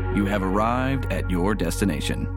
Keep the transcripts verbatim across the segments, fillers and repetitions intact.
You have arrived at your destination.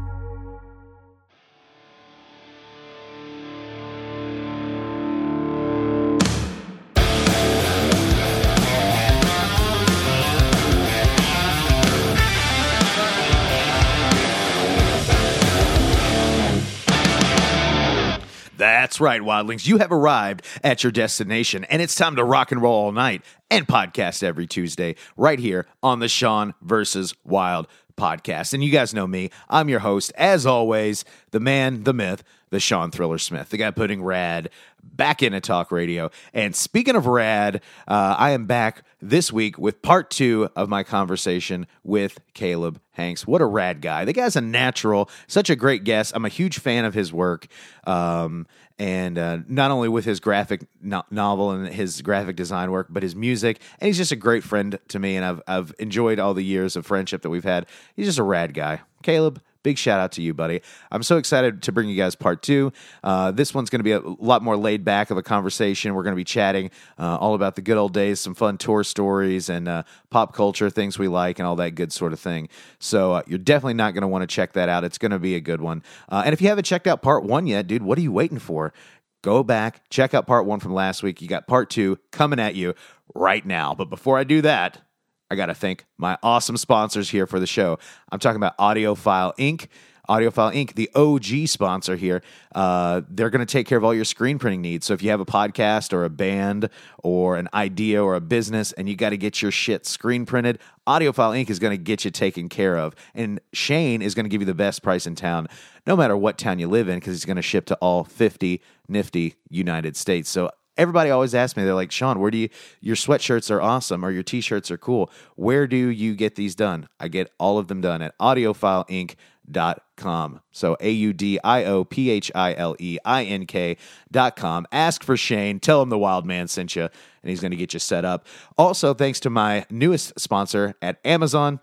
That's right, Wildlings. You have arrived at your destination, and it's time to rock and roll all night and podcast every Tuesday right here on the Sean versus. Wild podcast. And you guys know me. I'm your host, as always, the man, the myth, the Sean Thriller Smith, the guy putting rad back into talk radio. And speaking of rad, uh, I am back this week with part two of my conversation with Caleb Hanks. What a rad guy. The guy's a natural, such a great guest. I'm a huge fan of his work. Um, and uh, not only with his graphic no- novel and his graphic design work, but his music. And he's just a great friend to me, and I've I've enjoyed all the years of friendship that we've had. He's just a rad guy. Caleb, big shout out to you, buddy. I'm so excited to bring you guys part two. Uh, this one's going to be a lot more laid back of a conversation. We're going to be chatting uh, all about the good old days, some fun tour stories and uh, pop culture, things we like, and all that good sort of thing. So uh, you're definitely not going to want to check that out. It's going to be a good one. Uh, and if you haven't checked out part one yet, dude, what are you waiting for? Go back, check out part one from last week. You got part two coming at you right now. But before I do that, I got to thank my awesome sponsors here for the show. I'm talking about Audiophile Incorporated. Audiophile Incorporated, the O G sponsor here. Uh, they're going to take care of all your screen printing needs. So if you have a podcast or a band or an idea or a business and you got to get your shit screen printed, Audiophile Incorporated is going to get you taken care of. And Shane is going to give you the best price in town, no matter what town you live in, because he's going to ship to all fifty nifty United States. So everybody always asks me, they're like, Sean, where do you, your sweatshirts are awesome or your t-shirts are cool. Where do you get these done? I get all of them done at audiophile inc dot com. So A U D I O P H I L E I N K dot com. Ask for Shane. Tell him the Wild Man sent you, and he's going to get you set up. Also, thanks to my newest sponsor at Amazon,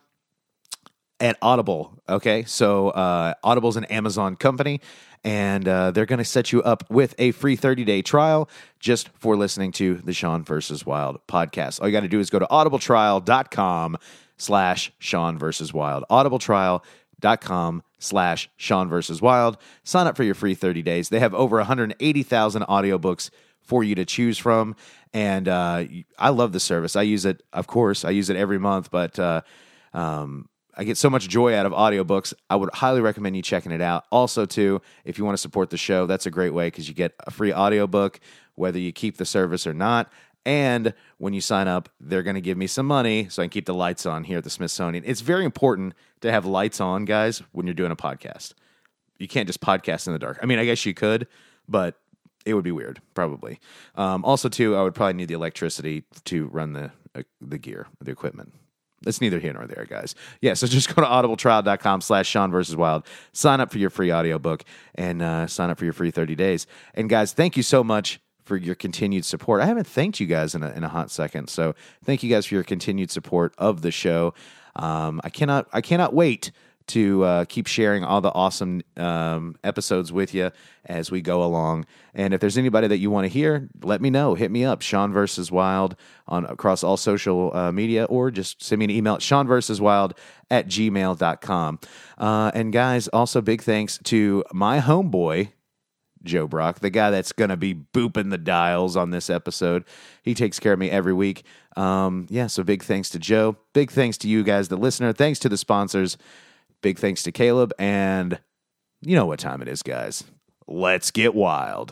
at Audible. Okay, so uh, Audible's an Amazon company, and uh, they're going to set you up with a free thirty-day trial just for listening to the Sean versus. Wild podcast. All you got to do is go to audibletrial.com slash Sean versus. Wild. audibletrial.com slash Sean versus. Wild. Sign up for your free thirty days. They have over one hundred eighty thousand audiobooks for you to choose from, and uh, I love the service. I use it, of course. I use it every month, but uh, um, I get so much joy out of audiobooks. I would highly recommend you checking it out. Also, too, if you want to support the show, that's a great way because you get a free audiobook, whether you keep the service or not. And when you sign up, they're going to give me some money so I can keep the lights on here at the Smithsonian. It's very important to have lights on, guys, when you're doing a podcast. You can't just podcast in the dark. I mean, I guess you could, but it would be weird, probably. Um, also, too, I would probably need the electricity to run the uh, the gear, the equipment. It's neither here nor there, guys. Yeah, so just go to audibletrial.com slash Sean versus. Wild. Sign up for your free audiobook and uh, sign up for your free thirty days. And, guys, thank you so much for your continued support. I haven't thanked you guys in a, in a hot second, so thank you guys for your continued support of the show. Um, I cannot I cannot wait to uh, keep sharing all the awesome um, episodes with you as we go along. And if there's anybody that you want to hear, let me know. Hit me up, Sean versus. Wild, on across all social uh, media, or just send me an email at sean versus. wild at gmail dot com. Uh, and guys, also big thanks to my homeboy, Joe Brock, the guy that's going to be booping the dials on this episode. He takes care of me every week. Um, yeah, so big thanks to Joe. Big thanks to you guys, the listener. Thanks to the sponsors. Big thanks to Caleb. And you know what time it is, guys. Let's get wild.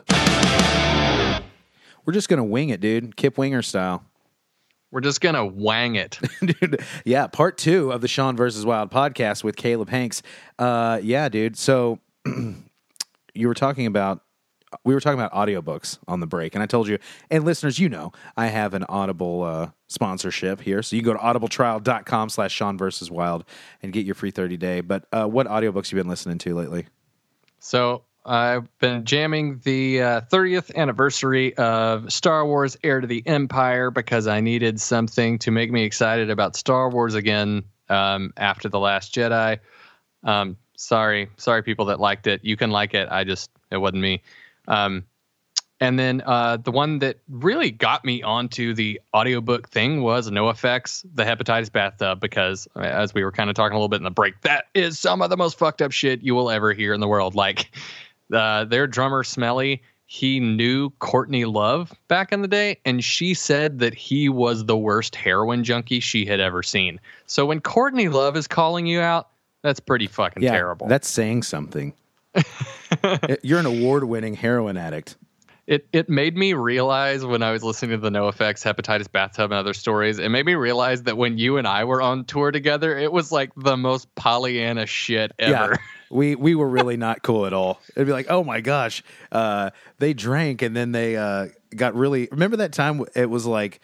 We're just going to wing it, dude. Kip Winger style. We're just going to wang it. Dude, yeah, part two of the Sean versus. Wild podcast with Caleb Hanks. Uh, yeah, dude. So you were talking about, we were talking about audiobooks on the break, and I told you, and listeners, you know, I have an Audible uh, sponsorship here, so you go to audibletrial.com slash Sean versus. Wild and get your free thirty day. But uh, what audiobooks you been listening to lately? So I've been jamming the uh, thirtieth anniversary of Star Wars Heir to the Empire because I needed something to make me excited about Star Wars again um, after The Last Jedi. Um, sorry, sorry people that liked it. You can like it. I just, it wasn't me. Um, And then uh, the one that really got me onto the audiobook thing was NoFX, the Hepatitis Bathtub, because as we were kind of talking a little bit in the break, that is some of the most fucked up shit you will ever hear in the world. Like uh, their drummer Smelly, he knew Courtney Love back in the day, and she said that he was the worst heroin junkie she had ever seen. So when Courtney Love is calling you out, that's pretty fucking yeah, terrible. That's saying something. You're an award-winning heroin addict. It it made me realize when I was listening to the NoFX Hepatitis Bathtub and other stories, it made me realize that when you and I were on tour together, it was like the most Pollyanna shit ever. Yeah, we we were really not cool at all. It'd be like, oh my gosh, uh, they drank and then they uh, got really. Remember that time? It was like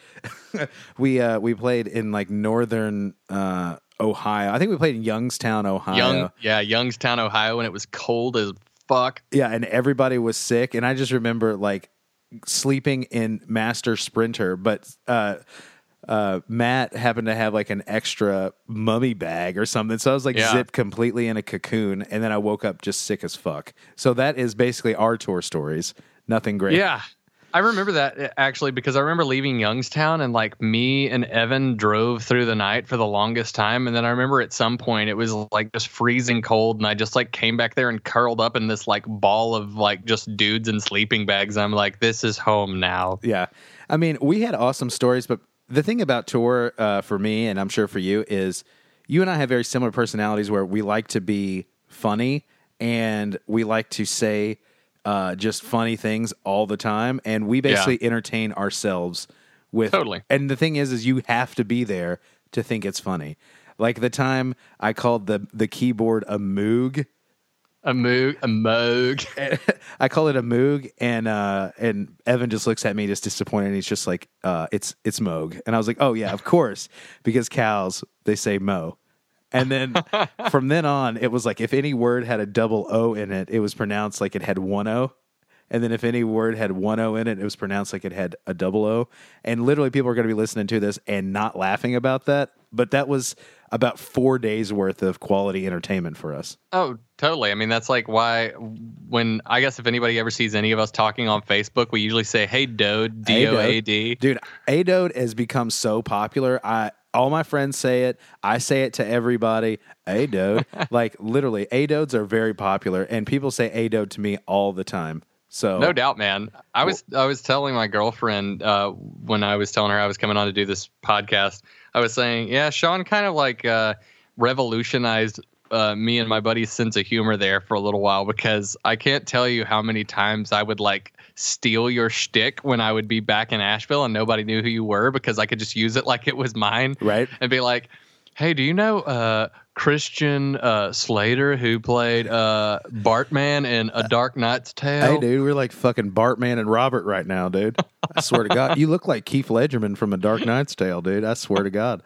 we uh, we played in like northern uh, Ohio. I think we played in Youngstown, Ohio. Young, yeah, Youngstown, Ohio, and it was cold as fuck. Yeah, and everybody was sick, and I just remember like sleeping in Master Sprinter, but uh, uh, Matt happened to have like an extra mummy bag or something, so I was like yeah. zipped completely in a cocoon, and then I woke up just sick as fuck. So that is basically our tour stories. Nothing great. Yeah. I remember that actually because I remember leaving Youngstown and like me and Evan drove through the night for the longest time. And then I remember at some point it was like just freezing cold. And I just like came back there and curled up in this like ball of like just dudes in sleeping bags. I'm like, this is home now. Yeah. I mean, we had awesome stories, but the thing about tour uh, for me, and I'm sure for you, is you and I have very similar personalities where we like to be funny and we like to say Uh, just funny things all the time, and we basically yeah. entertain ourselves with. Totally. And the thing is, is you have to be there to think it's funny. Like the time I called the the keyboard a moog, a moog, a moog. I call it a moog, and uh, and Evan just looks at me just disappointed. And he's just like, uh, "It's it's moog," and I was like, "Oh yeah, of course," because cows they say mo. And then from then on, it was like if any word had a double O in it, it was pronounced like it had one O. And then if any word had one O in it, it was pronounced like it had a double O. And literally people are going to be listening to this and not laughing about that. But that was about four days worth of quality entertainment for us. Oh, totally. I mean, that's like why when I guess if anybody ever sees any of us talking on Facebook, we usually say, hey, Dode, D O A D. Dude, A-Dode has become so popular. I All my friends say it. I say it to everybody. A-Dode. Like, literally, A-Dodes are very popular, and people say A-Dode to me all the time. So no doubt, man. I was I was telling my girlfriend uh, when I was telling her I was coming on to do this podcast, I was saying, yeah, Sean kind of like uh, revolutionized uh, me and my buddy's sense of humor there for a little while, because I can't tell you how many times I would like steal your shtick when I would be back in Asheville and nobody knew who you were, because I could just use it like it was mine. Right. And be like, hey, do you know uh, Christian uh, Slater, who played uh, Bartman in A Dark Knight's Tale? Hey, dude, we're like fucking Bartman and Robert right now, dude. I swear to God. You look like Keith Ledgerman from A Dark Knight's Tale, dude. I swear to God.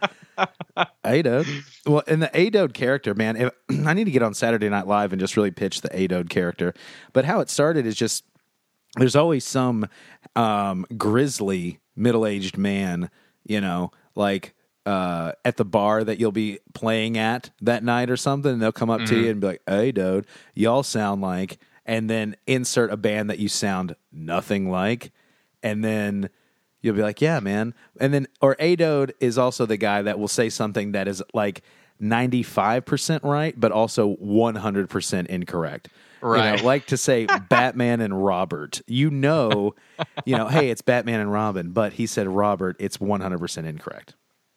A-Dode. Well, and the A-Dode character, man, if, I need to get on Saturday Night Live and just really pitch the A-Dode character. But how it started is just, there's always some um, grizzly middle-aged man, you know, like uh, at the bar that you'll be playing at that night or something, and they'll come up mm-hmm. to you and be like, hey, dude, y'all sound like, and then insert a band that you sound nothing like, and then you'll be like, yeah, man. And then, or A-Dode is also the guy that will say something that is like ninety-five percent right, but also one hundred percent incorrect. Right. You know, like to say Batman and Robert. You know, you know, hey, it's Batman and Robin, but he said Robert, it's one hundred percent incorrect.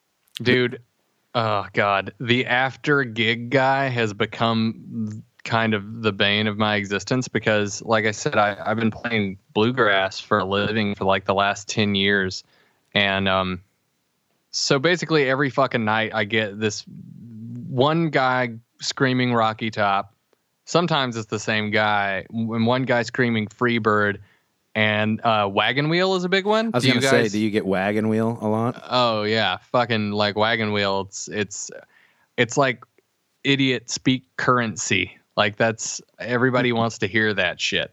Dude, oh, God. The after gig guy has become kind of the bane of my existence because, like I said, I, I've been playing bluegrass for a living for like the last ten years. And um, so basically every fucking night I get this one guy screaming Rocky Top. Sometimes it's the same guy. When one guy screaming Freebird, and uh, Wagon Wheel is a big one. I was going to say, do you get Wagon Wheel a lot? Oh yeah, fucking like Wagon Wheel. It's it's it's like idiot speak currency. Like that's everybody wants to hear that shit.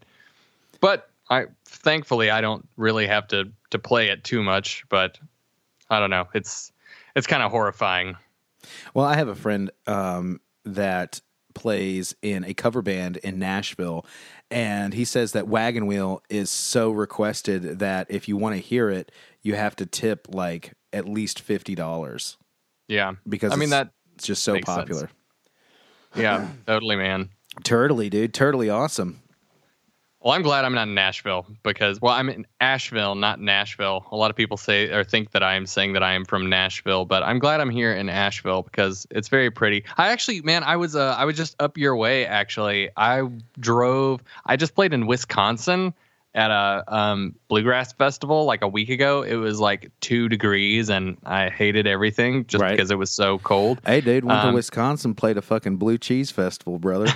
But I thankfully I don't really have to to play it too much. But I don't know. It's it's kind of horrifying. Well, I have a friend um, that plays in a cover band in Nashville, and he says that Wagon Wheel is so requested that if you want to hear it, you have to tip like at least fifty dollars. Yeah, because I mean it's, that it's just so makes popular. Sense. Yeah, totally, man. Turtley, dude, turtley awesome. Well, I'm glad I'm not in Nashville because, well, I'm in Asheville, not Nashville. A lot of people say or think that I am saying that I am from Nashville, but I'm glad I'm here in Asheville because it's very pretty. I actually, man, I was uh, I was just up your way. Actually, I drove. I just played in Wisconsin at a um, bluegrass festival like a week ago. It was like two degrees, and I hated everything just right. because it was so cold. Hey, dude, went um, to Wisconsin, played a fucking blue cheese festival, brother.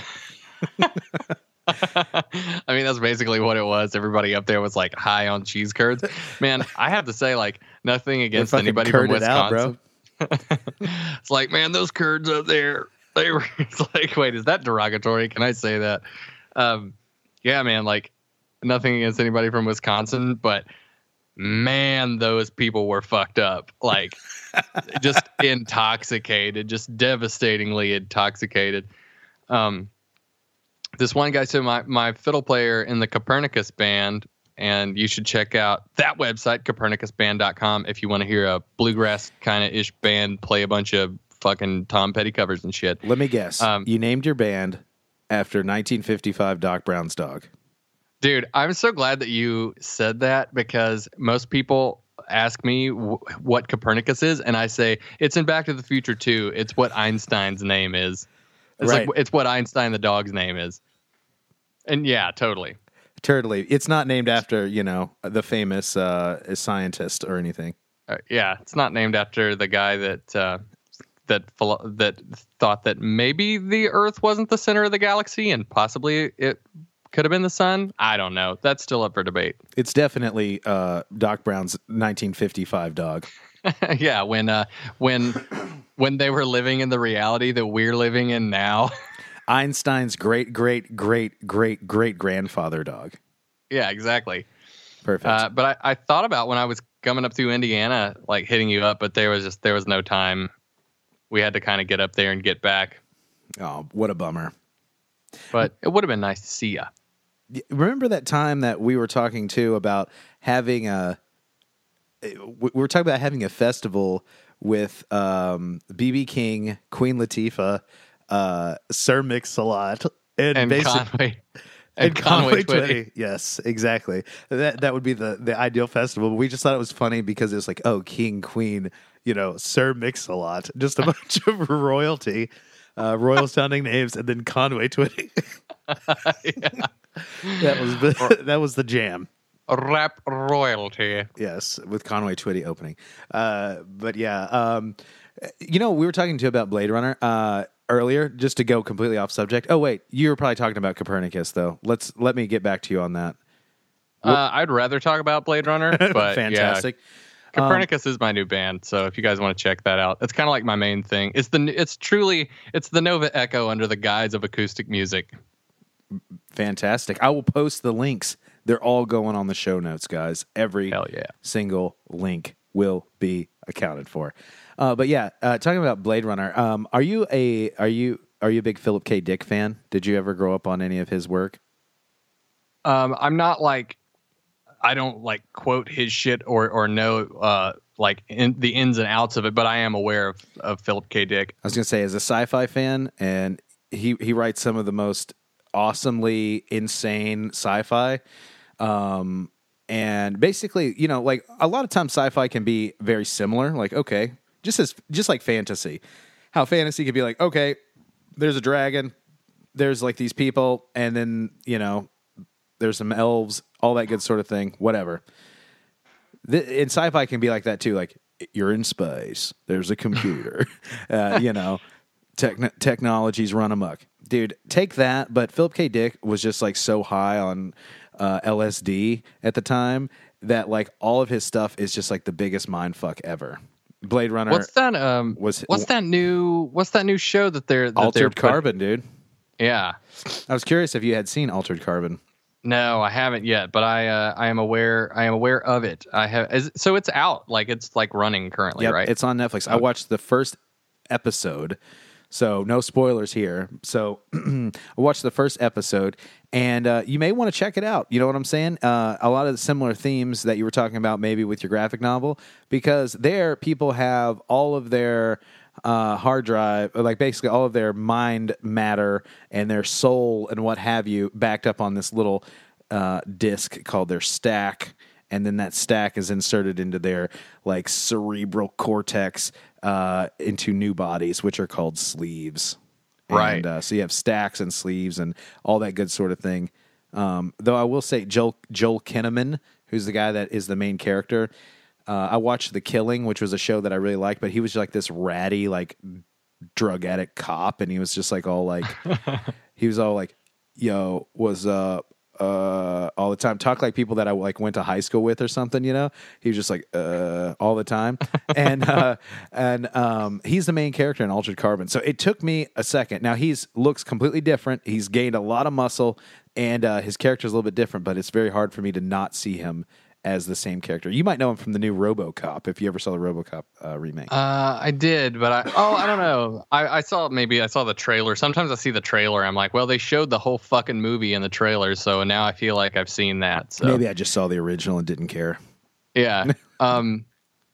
I mean, that's basically what it was. Everybody up there was like high on cheese curds. Man, I have to say, like, nothing against anybody from Wisconsin. Out, bro. It's like, man, those curds up there, they were, it's like, wait, is that derogatory? Can I say that? Um, yeah, man, like, nothing against anybody from Wisconsin, but man, those people were fucked up. Like, just intoxicated, just devastatingly intoxicated. Um, This one guy said my, my fiddle player in the Copernicus band, and you should check out that website, copernicus band dot com, if you want to hear a bluegrass kind of ish band play a bunch of fucking Tom Petty covers and shit. Let me guess. Um, you named your band after nineteen fifty-five Doc Brown's dog. Dude, I'm so glad that you said that because most people ask me w- what Copernicus is, and I say, it's in Back to the Future two. It's what Einstein's name is. It's right. like it's what Einstein the dog's name is. And yeah, totally. Totally. It's not named after, you know, the famous uh, scientist or anything. Uh, yeah, it's not named after the guy that uh, that that thought that maybe the Earth wasn't the center of the galaxy and possibly it could have been the sun. I don't know. That's still up for debate. It's definitely uh, Doc Brown's nineteen fifty-five dog. Yeah, when uh, when when they were living in the reality that we're living in now. Einstein's great, great, great, great, great grandfather dog. Yeah, exactly. Perfect. Uh, but I, I thought about when I was coming up through Indiana, like hitting you up, but there was just there was no time. We had to kind of get up there and get back. Oh, what a bummer. But it would have been nice to see you. Remember that time that we were talking too about having a we were talking about having a festival with um, B B King, Queen Latifah, uh, Sir Mix-a-Lot, and, and basic, Conway, and, and Conway, Conway Twitty. Twitty. Yes, exactly. That that would be the, the ideal festival. We just thought it was funny because it was like, oh, King, Queen, you know, Sir Mix-a-Lot, just a bunch of royalty, uh, royal sounding names, and then Conway Twitty. Yeah. That was the, that was the jam. Rap royalty. Yes, with Conway Twitty opening. Uh, but yeah, um, you know, we were talking to about Blade Runner uh, earlier, just to go completely off subject. Oh wait, you were probably talking about Copernicus, though. Let's let me get back to you on that. Uh, I'd rather talk about Blade Runner, but fantastic. Yeah, Copernicus um, is my new band, so if you guys want to check that out, it's kind of like my main thing. It's the it's truly it's the Nova Echo under the guise of acoustic music. Fantastic. I will post the links. They're all going on the show notes, guys. Every Hell yeah. single link will be accounted for. Uh, but yeah, uh, talking about Blade Runner, um, are you a are you are you a big Philip K. Dick fan? Did you ever grow up on any of his work? Um, I'm not like I don't like quote his shit or or know uh, like in, the ins and outs of it, but I am aware of, of Philip K. Dick. I was gonna say, as a sci-fi fan, and he he writes some of the most awesomely insane sci-fi. Um, and basically, you know, like a lot of times sci-fi can be very similar. Like, okay, just as, just like fantasy, how fantasy could be like, okay, there's a dragon, there's like these people, and then, you know, there's some elves, all that good sort of thing, whatever. The, and sci-fi can be like that too. Like, you're in space, there's a computer, uh, you know, techn- technologies run amok. Dude, take that. But Philip K. Dick was just like so high on uh, L S D at the time that like all of his stuff is just like the biggest mind fuck ever. Blade Runner. What's that? Um, was what's that new? What's that new show that they're that Altered they're put, Carbon, dude? Yeah, I was curious if you had seen Altered Carbon. No, I haven't yet, but I uh, I am aware I am aware of it. I have is, so it's out, like it's like running currently, Yep, right? It's on Netflix. I watched the first episode So no spoilers here. So I watched the first episode, and uh, you may want to check it out. You know what I'm saying? Uh, a lot of the similar themes that you were talking about maybe with your graphic novel, because there people have all of their uh, hard drive, like basically all of their mind matter and their soul and what have you backed up on this little uh, disc called their stack. And then that stack is inserted into their like cerebral cortex uh, into new bodies, which are called sleeves. Right. And, uh, so you have stacks and sleeves and all that good sort of thing. Um, though I will say Joel, Joel Kinnaman, who's the guy that is the main character. Uh, I watched The Killing, which was a show that I really liked, but he was like this ratty, like drug addict cop. And he was just like all like, he was all like, yo, what's up? Uh, all the time, talk like people that I like went to high school with or something, you know. He was just like uh, all the time, and uh, and um, he's the main character in Altered Carbon. So it took me a second. Now he's looks completely different. He's gained a lot of muscle, and uh, his character is a little bit different. But it's very hard for me to not see him as the same character. You might know him from the new RoboCop if you ever saw the RoboCop uh, remake. Uh, I did, but I oh I don't know. I, I saw maybe I saw the trailer. Sometimes I see the trailer. I'm like, well, they showed the whole fucking movie in the trailer, so now I feel like I've seen that. So maybe I just saw the original and didn't care. Yeah. um.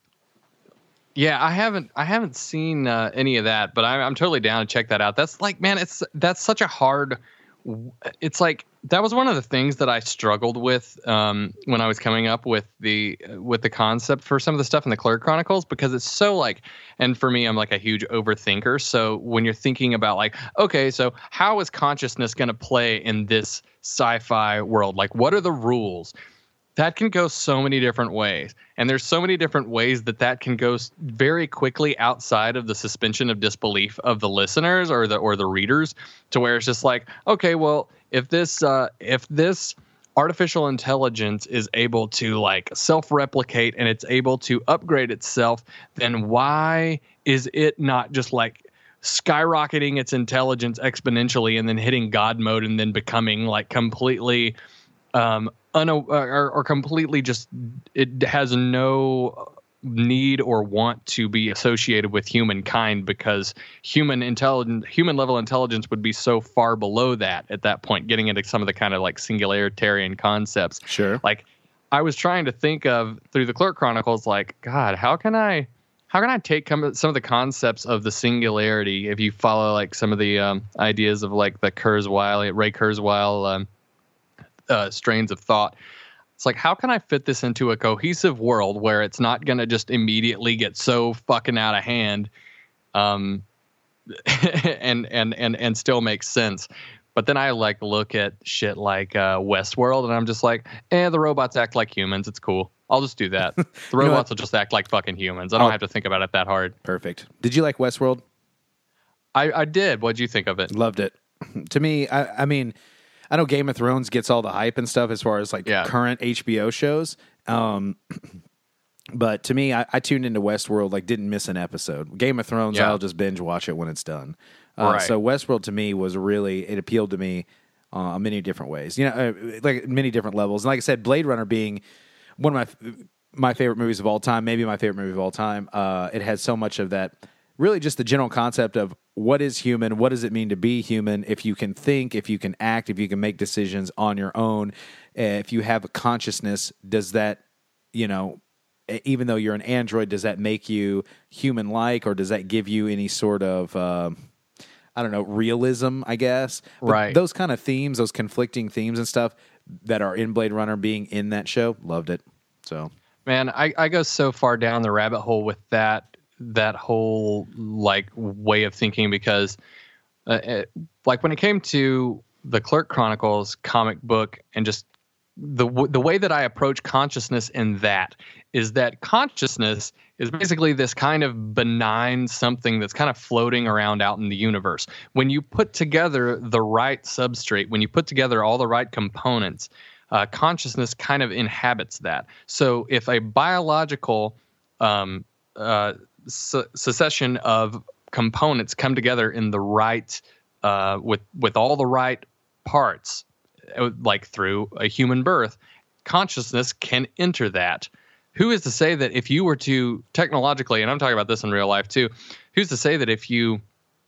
Yeah, I haven't I haven't seen uh, any of that, but I'm I'm totally down to check that out. That's like, man, it's that's such a hard. It's like that was one of the things that I struggled with um, when I was coming up with the with the concept for some of the stuff in the Clerk Chronicles, because it's so like, and for me, I'm like a huge overthinker. So when you're thinking about like, okay, so how is consciousness going to play in this sci-fi world? Like, what are the rules? That can go so many different ways. And there's so many different ways that that can go very quickly outside of the suspension of disbelief of the listeners or the or the readers, to where it's just like, okay, well, if this uh, if this artificial intelligence is able to like self-replicate and it's able to upgrade itself, then why is it not just like skyrocketing its intelligence exponentially and then hitting God mode and then becoming like completely um, un- or, or completely just, it has no need or want to be associated with humankind, because human intelligence, human level intelligence would be so far below that at that point, getting into some of the kind of like singularitarian concepts. Sure. Like I was trying to think of through the Clerk Chronicles, like, God, how can I, how can I take some of the concepts of the singularity, if you follow like some of the um, ideas of like the Kurzweil, Ray Kurzweil um, uh, strains of thought. It's like, how can I fit this into a cohesive world where it's not going to just immediately get so fucking out of hand, um, and, and, and, and still make sense. But then I like look at shit like uh, Westworld, and I'm just like, eh, the robots act like humans. It's cool. I'll just do that. The robots will just act like fucking humans. I don't oh, have to think about it that hard. Perfect. Did you like Westworld? I, I did. What'd you think of it? Loved it. To me, I, I mean... I know Game of Thrones gets all the hype and stuff as far as like yeah. current H B O shows. Um, but to me, I, I tuned into Westworld, like didn't miss an episode. Game of Thrones, yeah. I'll just binge watch it when it's done. Uh, right. So Westworld to me was really, it appealed to me uh, in many different ways, you know, uh, like many different levels. And like I said, Blade Runner being one of my, my favorite movies of all time, maybe my favorite movie of all time. Uh, it had so much of that, really just the general concept of what is human, what does it mean to be human, if you can think, if you can act, if you can make decisions on your own, if you have a consciousness, does that, you know, even though you're an android, does that make you human-like, or does that give you any sort of, uh, I don't know, realism, I guess? But right. Those kind of themes, those conflicting themes and stuff that are in Blade Runner being in that show, loved it. So, man, I, I go so far down the rabbit hole with that. that whole like way of thinking, because uh, it, like when it came to the Clerk Chronicles comic book, and just the w- the way that I approach consciousness in that is that consciousness is basically this kind of benign something that's kind of floating around out in the universe. When you put together the right substrate, when you put together all the right components, uh, consciousness kind of inhabits that. So if a biological um, uh, Su- succession of components come together in the right, uh, with with all the right parts, like through a human birth, consciousness can enter that. Who is to say that if you were to technologically, and I'm talking about this in real life too, who's to say that if you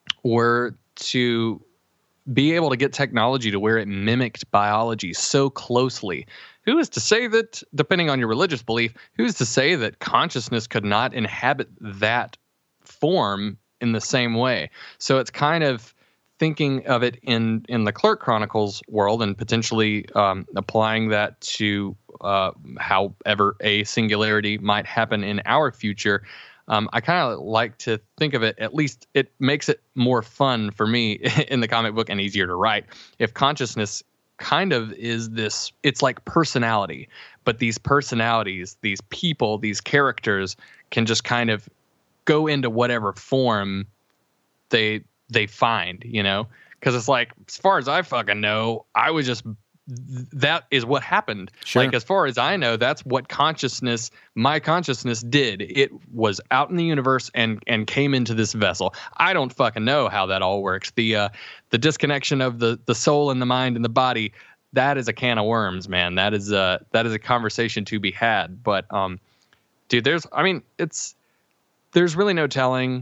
were to be able to get technology to where it mimicked biology so closely, who is to say that, depending on your religious belief, who's to say that consciousness could not inhabit that form in the same way? So it's kind of thinking of it in, in the Clerk Chronicles world and potentially um, applying that to uh, however a singularity might happen in our future. Um, I kind of like to think of it, at least it makes it more fun for me in the comic book and easier to write. If consciousness kind of is this, it's like personality, but these personalities, these people, these characters can just kind of go into whatever form they they find, you know? Because it's like, as far as I fucking know, I was just, that is what happened. Sure. Like, as far as I know, that's what consciousness, my consciousness did. It was out in the universe and and came into this vessel. I don't fucking know how that all works. The uh, the disconnection of the the soul and the mind and the body, that is a can of worms, man. That is a, that is a conversation to be had. But, um, dude, there's, I mean, it's, there's really no telling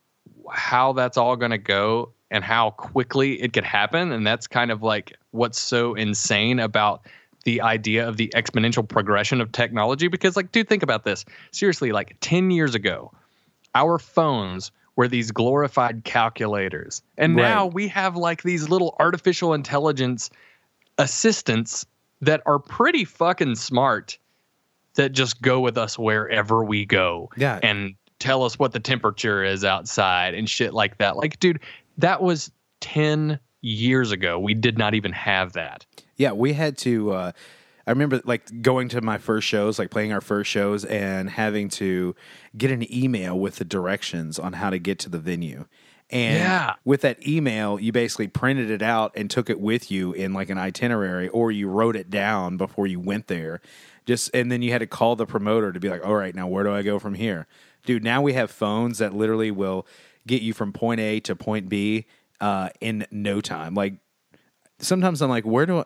how that's all going to go and how quickly it could happen. And that's kind of like what's so insane about the idea of the exponential progression of technology. Because, like, dude, think about this. Seriously, like ten years ago, our phones were these glorified calculators. And Right. now we have like these little artificial intelligence assistants that are pretty fucking smart that just go with us wherever we go. Yeah. And tell us what the temperature is outside and shit like that. Like, dude, that was ten years ago. We did not even have that. Yeah, we had to, uh, I remember like going to my first shows, like playing our first shows and having to get an email with the directions on how to get to the venue. And Yeah. with that email, you basically printed it out and took it with you in like an itinerary, or you wrote it down before you went there. Just, and then you had to call the promoter to be like, all right, now where do I go from here? Dude, now we have phones that literally will get you from point A to point B uh, in no time. Like, sometimes I'm like, where do I,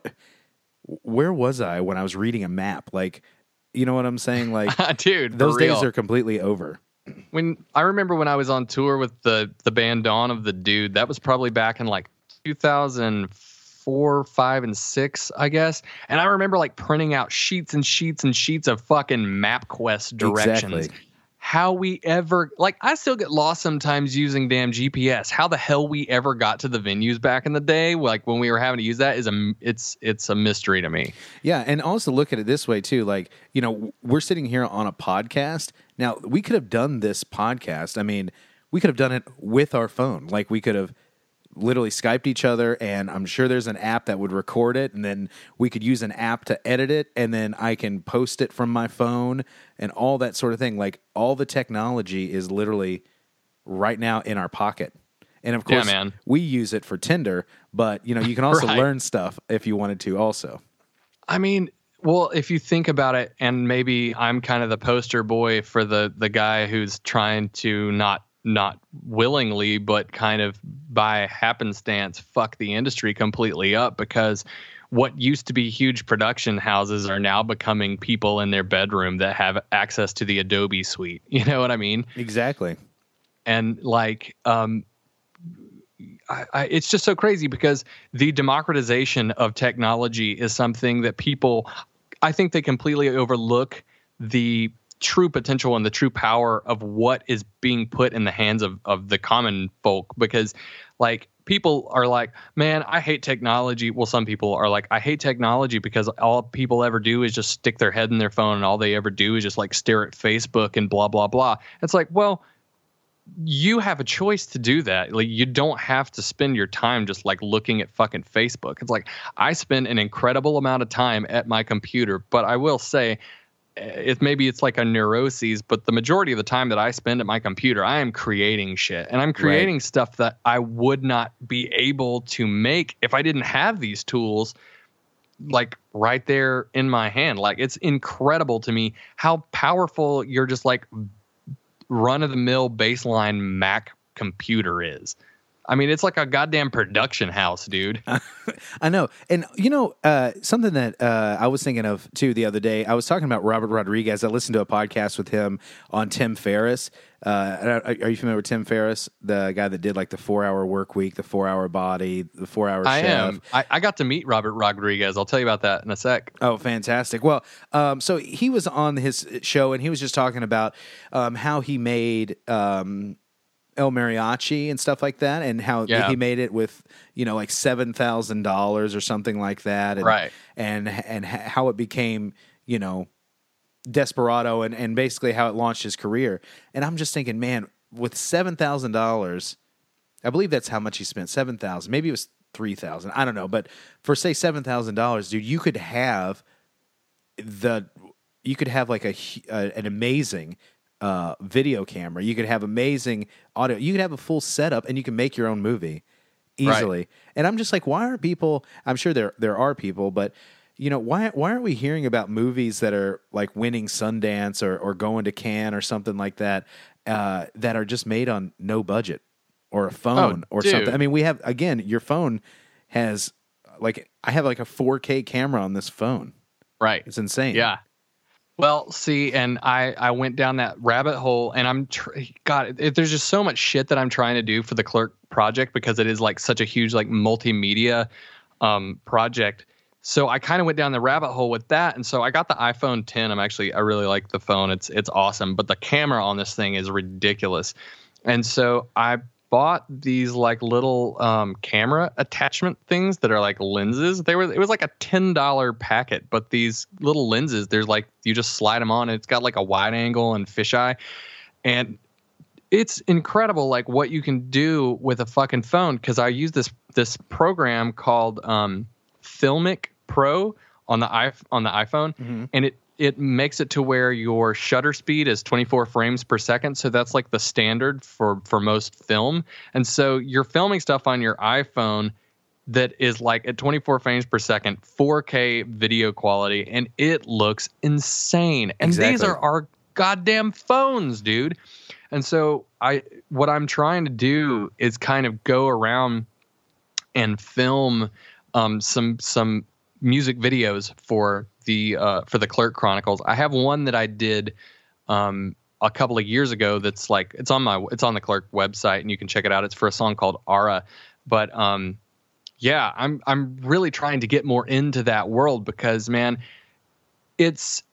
where was I when I was reading a map? Like, you know what I'm saying? Like, Dude, for those days real. are completely over. When I remember when I was on tour with the the band Dawn of the Dude, that was probably back in like two thousand four, five, and six, I guess. And I remember like printing out sheets and sheets and sheets of fucking MapQuest directions. Exactly. How we ever, like, I still get lost sometimes using damn G P S. How the hell we ever got to the venues back in the day, like when we were having to use that, is a it's it's a mystery to me. Yeah, and also look at it this way too. Like, you know, we're sitting here on a podcast. Now, we could have done this podcast. I mean, we could have done it with our phone. Like, we could have literally Skyped each other, and I'm sure there's an app that would record it, and then we could use an app to edit it, and then I can post it from my phone and all that sort of thing. Like, all the technology is literally right now in our pocket. And of course, Yeah, man. we use it for Tinder, but you know, you can also Right. learn stuff if you wanted to also. I mean, well, if you think about it, and maybe I'm kind of the poster boy for the the guy who's trying to not not willingly, but kind of by happenstance, fuck the industry completely up, because what used to be huge production houses are now becoming people in their bedroom that have access to the Adobe suite. You know what I mean? Exactly. And like, um, I, I, it's just so crazy because the democratization of technology is something that people, I think they completely overlook the true potential and the true power of what is being put in the hands of, of the common folk. Because like, people are like, man, I hate technology. Well, some people are like, I hate technology because all people ever do is just stick their head in their phone, and all they ever do is just like stare at Facebook and blah, blah, blah. It's like, well, you have a choice to do that. Like, you don't have to spend your time just like looking at fucking Facebook. It's like, I spend an incredible amount of time at my computer, but I will say, it maybe it's like a neuroses, but the majority of the time that I spend at my computer, I am creating shit, and I'm creating Right. stuff that I would not be able to make if I didn't have these tools like right there in my hand. Like, it's incredible to me how powerful your just like run of the mill baseline Mac computer is. I mean, it's like a goddamn production house, dude. I know. And, you know, uh, something that uh, I was thinking of, too, the other day, I was talking about Robert Rodriguez. I listened to a podcast with him on Tim Ferriss. Uh, are you familiar with Tim Ferriss, the guy that did, like, the four-hour work week, the four-hour body, the four-hour I chef? am. I, I got to meet Robert Rodriguez. I'll tell you about that in a sec. Oh, fantastic. Well, um, so he was on his show, and he was just talking about um, how he made um, El Mariachi and stuff like that, and how Yeah. he made it with, you know, like seven thousand dollars or something like that. And, Right. And, and how it became, you know, Desperado, and, and basically how it launched his career. And I'm just thinking, man, with seven thousand dollars, I believe that's how much he spent, seven thousand dollars. Maybe it was three thousand dollars. I don't know. But for, say, seven thousand dollars, dude, you could have the, you could have like a, a an amazing uh, video camera. You could have amazing audio. You could have a full setup, and you can make your own movie easily. Right. And I'm just like, why aren't people, I'm sure there there are people, but you know, why why aren't we hearing about movies that are like winning Sundance or, or going to Cannes or something like that, uh, that are just made on no budget or a phone Oh, or dude. something? I mean, we have, again, your phone has, like, I have like a four K camera on this phone. Right. It's insane. Yeah. Well, see, and I, I went down that rabbit hole, and I'm, tr- God, it, there's just so much shit that I'm trying to do for the Clerk project, because it is like such a huge, like, multimedia um, project. So I kind of went down the rabbit hole with that. And so I got the iPhone ten. I'm actually, I really like the phone. It's, it's awesome, but the camera on this thing is ridiculous. And so I bought these like little um, camera attachment things that are like lenses. They were, it was like a ten dollars packet, but these little lenses, there's like, you just slide them on, and it's got like a wide angle and fisheye, and it's incredible, like, what you can do with a fucking phone. Cause I use this, this program called um, Filmic Pro on the i on the iPhone, Mm-hmm. and it, it makes it to where your shutter speed is twenty-four frames per second. So that's like the standard for, for most film. And so you're filming stuff on your iPhone that is like at twenty-four frames per second, four K video quality, and it looks insane. And Exactly. these are our goddamn phones, dude. And so I, what I'm trying to do is kind of go around and film um, some, some music videos for the uh, for the Clerk Chronicles. I have one that I did um, a couple of years ago. That's like, it's on my it's on the Clerk website, and you can check it out. It's for a song called Ara. But um, yeah, I'm I'm really trying to get more into that world, because, man, it's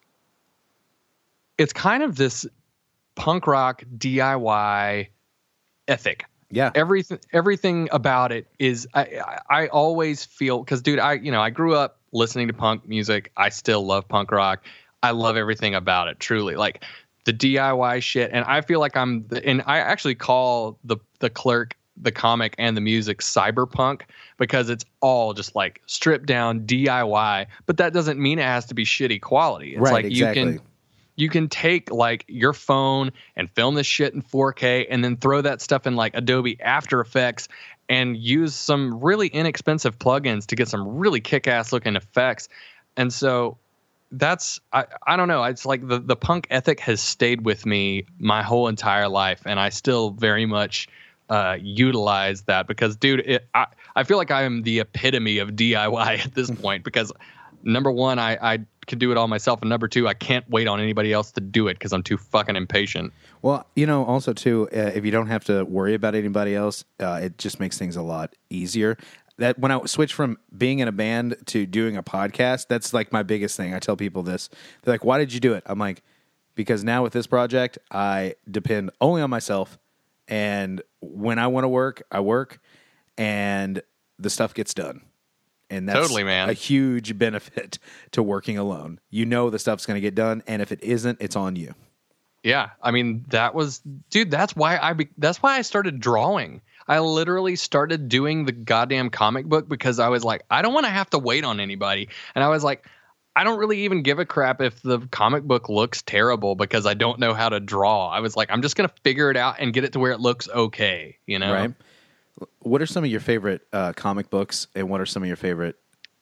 it's kind of this punk rock D I Y ethic. Yeah. Everything, everything about it is, I, I, I always feel, because, dude, I, you know, I grew up listening to punk music. I still love punk rock. I love everything about it, truly. Like the D I Y shit. And I feel like I'm, the, and I actually call the, the Clerk, the comic, and the music cyberpunk, because it's all just like stripped down D I Y, but that doesn't mean it has to be shitty quality. It's Right, like exactly. you can, you can take like your phone and film this shit in four K, and then throw that stuff in like Adobe After Effects and use some really inexpensive plugins to get some really kick-ass looking effects. And so that's, I, I don't know. It's like the, the punk ethic has stayed with me my whole entire life, and I still very much uh, utilize that, because, dude, it, I, I feel like I am the epitome of D I Y at this point, because number one, I, I can do it all myself, and number two, I can't wait on anybody else to do it because I'm too fucking impatient. Well, you know, also too, uh, if you don't have to worry about anybody else, uh, it just makes things a lot easier. That when I switched from being in a band to doing a podcast, that's like my biggest thing. I tell people this. They're like, "Why did you do it?" I'm like, because now with this project, I depend only on myself, and when I want to work, I work, and the stuff gets done. And that's Totally, man. a huge benefit to working alone. You know the stuff's going to get done, and if it isn't, it's on you. Yeah, I mean, that was, dude, that's why I be, that's why I started drawing. I literally started doing the goddamn comic book because I was like, I don't want to have to wait on anybody. And I was like, I don't really even give a crap if the comic book looks terrible because I don't know how to draw. I was like, I'm just going to figure it out and get it to where it looks okay, you know? Right. What are some of your favorite uh, comic books, and what are some of your favorite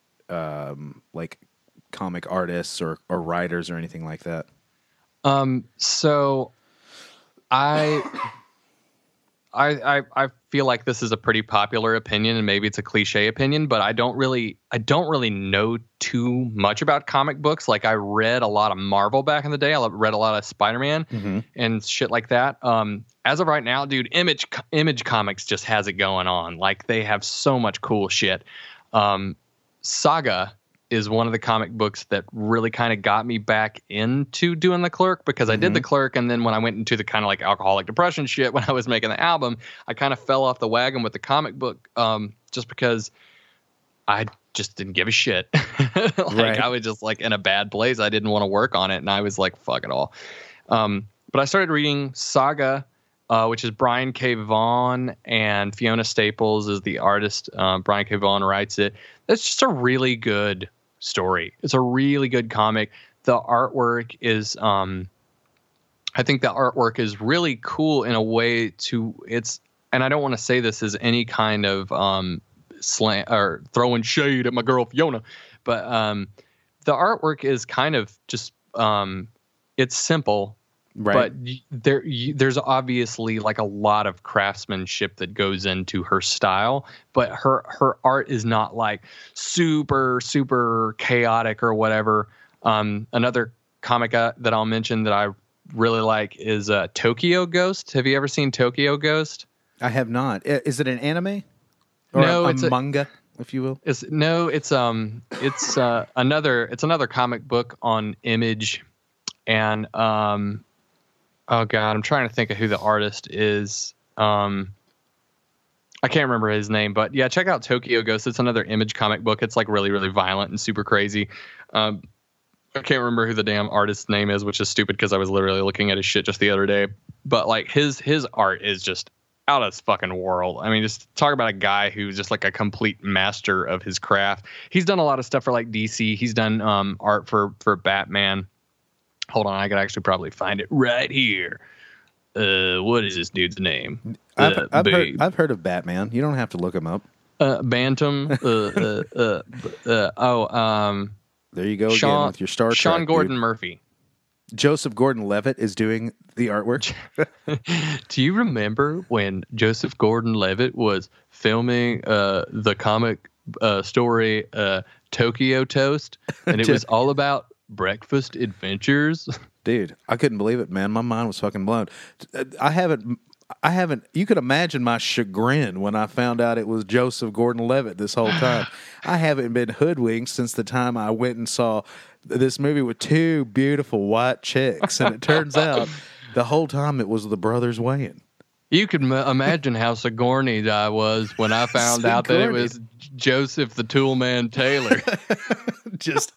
um, like comic artists or, or writers or anything like that? Um, so I, I, I, I feel like this is a pretty popular opinion, and maybe it's a cliche opinion, but I don't really, I don't really know too much about comic books. Like I read a lot of Marvel back in the day. I read a lot of Spider-Man mm-hmm. and shit like that. Um, as of right now, dude, Image Image Comics just has it going on. Like they have so much cool shit. Um, Saga is one of the comic books that really kind of got me back into doing The Clerk, because mm-hmm. I did The Clerk, and then when I went into the kind of like alcoholic depression shit when I was making the album, I kind of fell off the wagon with the comic book, um, just because I just didn't give a shit. like right. I was just like in a bad place. I didn't want to work on it, and I was like, fuck it all. Um, but I started reading Saga, uh, which is Brian K. Vaughan, and Fiona Staples is the artist. Um, Brian K. Vaughan writes it. It's just a really good story. It's a really good comic. The artwork is um I think the artwork is really cool in a way to it's and I don't want to say this as any kind of um slant or throwing shade at my girl Fiona, but um the artwork is kind of just um it's simple. Right. But there, there's obviously like a lot of craftsmanship that goes into her style, but her her art is not like super super chaotic or whatever. Um, another comic uh, that I'll mention that I really like is uh, Tokyo Ghost. Have you ever seen Tokyo Ghost? I have not. Is it an anime or no, a, a it's manga, a, if you will? It's no, it's um, it's uh, another it's another comic book on Image, and um. Oh God, I'm trying to think of who the artist is. Um, I can't remember his name, but yeah, check out Tokyo Ghost. It's another Image comic book. It's like really, really violent and super crazy. Um, I can't remember who the damn artist's name is, which is stupid because I was literally looking at his shit just the other day. But like his his art is just out of this fucking world. I mean, just talk about a guy who's just like a complete master of his craft. He's done a lot of stuff for like D C. He's done um, art for for Batman. Hold on, I could actually probably find it right here. Uh, what is this dude's name? I've, uh, I've, heard, I've heard of Batman. You don't have to look him up. Uh, Bantam. uh, uh, uh, uh, oh, um, there you go Sean, again with your Star Trek. Sean Gordon dude. Murphy. Joseph Gordon-Levitt is doing the artwork. Do you remember when Joseph Gordon-Levitt was filming uh, the comic uh, story uh, Tokyo Toast, and it was all about breakfast adventures? Dude, I couldn't believe it, man. My mind was fucking blown. I haven't, I haven't, you could imagine my chagrin when I found out it was Joseph Gordon-Levitt this whole time. I haven't been hoodwinked since the time I went and saw this movie with two beautiful white chicks, and it turns out the whole time it was the brothers Wayans. You can m- imagine how Sigourney I was when I found out that it was Joseph the Toolman Taylor. Just,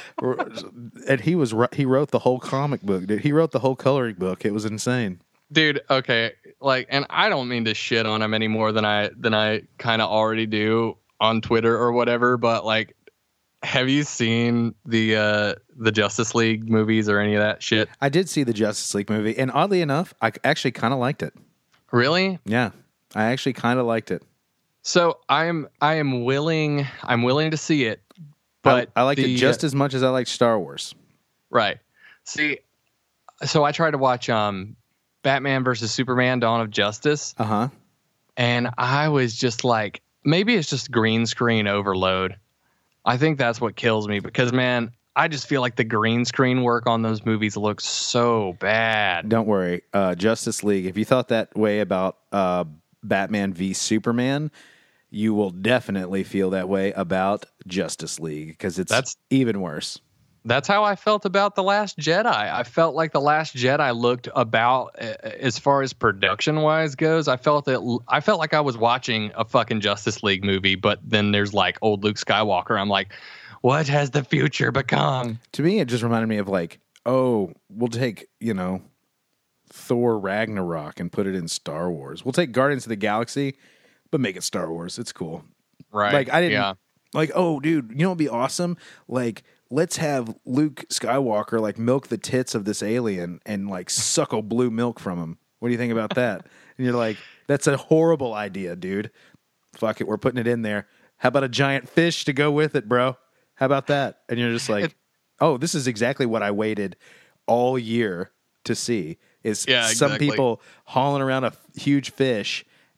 and he was he wrote the whole comic book. Dude. He wrote the whole coloring book. It was insane, dude. Okay, like, and I don't mean to shit on him any more than I than I kind of already do on Twitter or whatever. But like, have you seen the uh, the Justice League movies or any of that shit? I did see the Justice League movie, and oddly enough, I actually kind of liked it. Really? Yeah, I actually kind of liked it. So I'm I am willing I'm willing to see it, but I, I liked the, it just as much as I liked Star Wars. Right. See, so I tried to watch um, Batman versus Superman: Dawn of Justice. Uh huh. And I was just like, maybe it's just green screen overload. I think that's what kills me because, man, I just feel like the green screen work on those movies looks so bad. Don't worry. Uh, Justice League, if you thought that way about uh, Batman v Superman, you will definitely feel that way about Justice League because it's that's, even worse. That's how I felt about The Last Jedi. I felt like The Last Jedi looked about, as far as production-wise goes, I felt that I felt like I was watching a fucking Justice League movie, but then there's like old Luke Skywalker. I'm like, what has the future become? To me, it just reminded me of like, oh, we'll take, you know, Thor Ragnarok and put it in Star Wars. We'll take Guardians of the Galaxy, but make it Star Wars. It's cool. Right. Like, I didn't, yeah. like, oh, dude, you know what would be awesome? Like, let's have Luke Skywalker, like, milk the tits of this alien and, like, suckle blue milk from him. What do you think about that? And you're like, that's a horrible idea, dude. Fuck it, we're putting it in there. How about a giant fish to go with it, bro? How about that? And you're just like, oh, this is exactly what I waited all year to see. Is yeah, some exactly. people hauling around a huge fish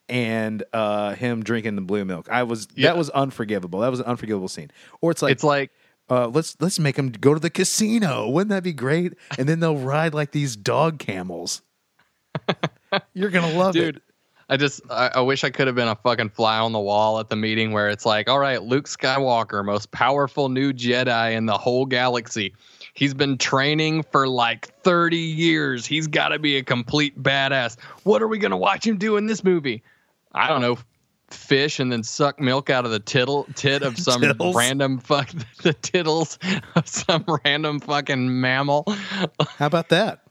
and uh, him drinking the blue milk. I was Yeah. that was unforgivable. That was an unforgivable scene. Or it's like It's like, uh, let's let's make them go to the casino. Wouldn't that be great? And then they'll ride like these dog camels. You're gonna love dude, it. I just, I, I wish I could have been a fucking fly on the wall at the meeting where it's like, all right, Luke Skywalker, most powerful new Jedi in the whole galaxy. He's been training for like thirty years. He's got to be a complete badass. What are we going to watch him do in this movie? I don't know. Fish and then suck milk out of the tittle tit of some Tittles? random fuck the tittles of some random fucking mammal. How about that?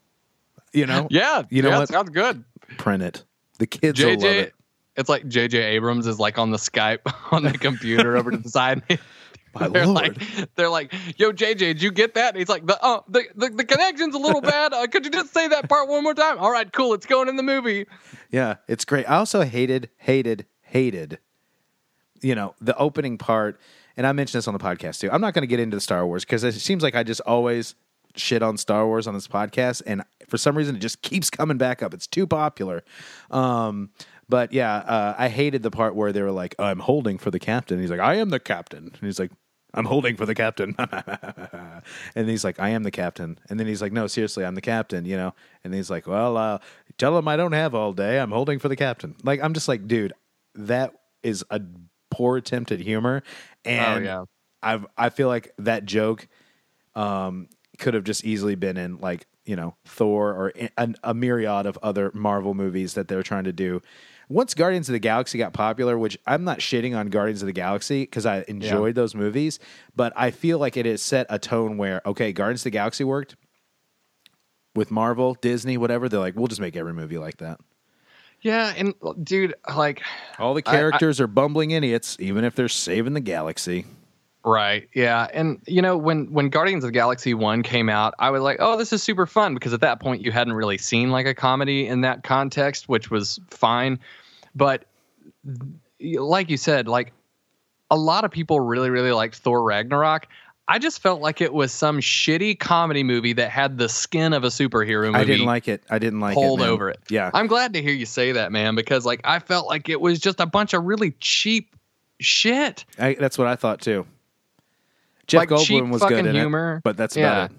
You know? Yeah, You know yeah, what? sounds good. Print it. The kids J will love J, it. it's like J J Abrams is like on the Skype on the computer over to the side. My they're Lord. like, they're like, "Yo, J J, did you get that?" And he's like, "The uh, the, the the connection's a little bad. Uh, could you just say that part one more time?" All right, cool. It's going in the movie. Yeah, it's great. I also hated, hated, hated, you know, the opening part. And I mentioned this on the podcast too. I'm not going to get into the Star Wars because it seems like I just always shit on Star Wars on this podcast. And for some reason, it just keeps coming back up. It's too popular. Um, but yeah, uh, I hated the part where they were like, I'm holding for the captain. And he's like, I am the captain. And he's like, I'm holding for the captain. And he's like, I am the captain. And then he's like, no, seriously, I'm the captain, you know? And he's like, well, uh, tell him I don't have all day. I'm holding for the captain. Like, I'm just like, dude, that is a poor attempt at humor. And Oh, yeah. I've, I feel like that joke um, could have just easily been in, like, you know, Thor or a, a myriad of other Marvel movies that they're trying to do. Once Guardians of the Galaxy got popular, which I'm not shitting on Guardians of the Galaxy because I enjoyed Yeah. those movies, but I feel like it has set a tone where, okay, Guardians of the Galaxy worked with Marvel, Disney, whatever. They're like, we'll just make every movie like that. Yeah, and dude, like, All the I- characters are bumbling idiots, even if they're saving the galaxy. right, yeah, and you know when when Guardians of the Galaxy one came out, I was like, oh, this is super fun because at that point you hadn't really seen like a comedy in that context, which was fine, but like you said, like a lot of people really really liked Thor Ragnarok. I just felt like it was some shitty comedy movie that had the skin of a superhero movie. I didn't like it. I didn't like pulled it. man. over it. Yeah. I'm glad to hear you say that, man, because like I felt like it was just a bunch of really cheap shit. I, that's what I thought too. Jeff Like, cheap Goldblum was fucking good in humor. it, but that's Yeah. about it.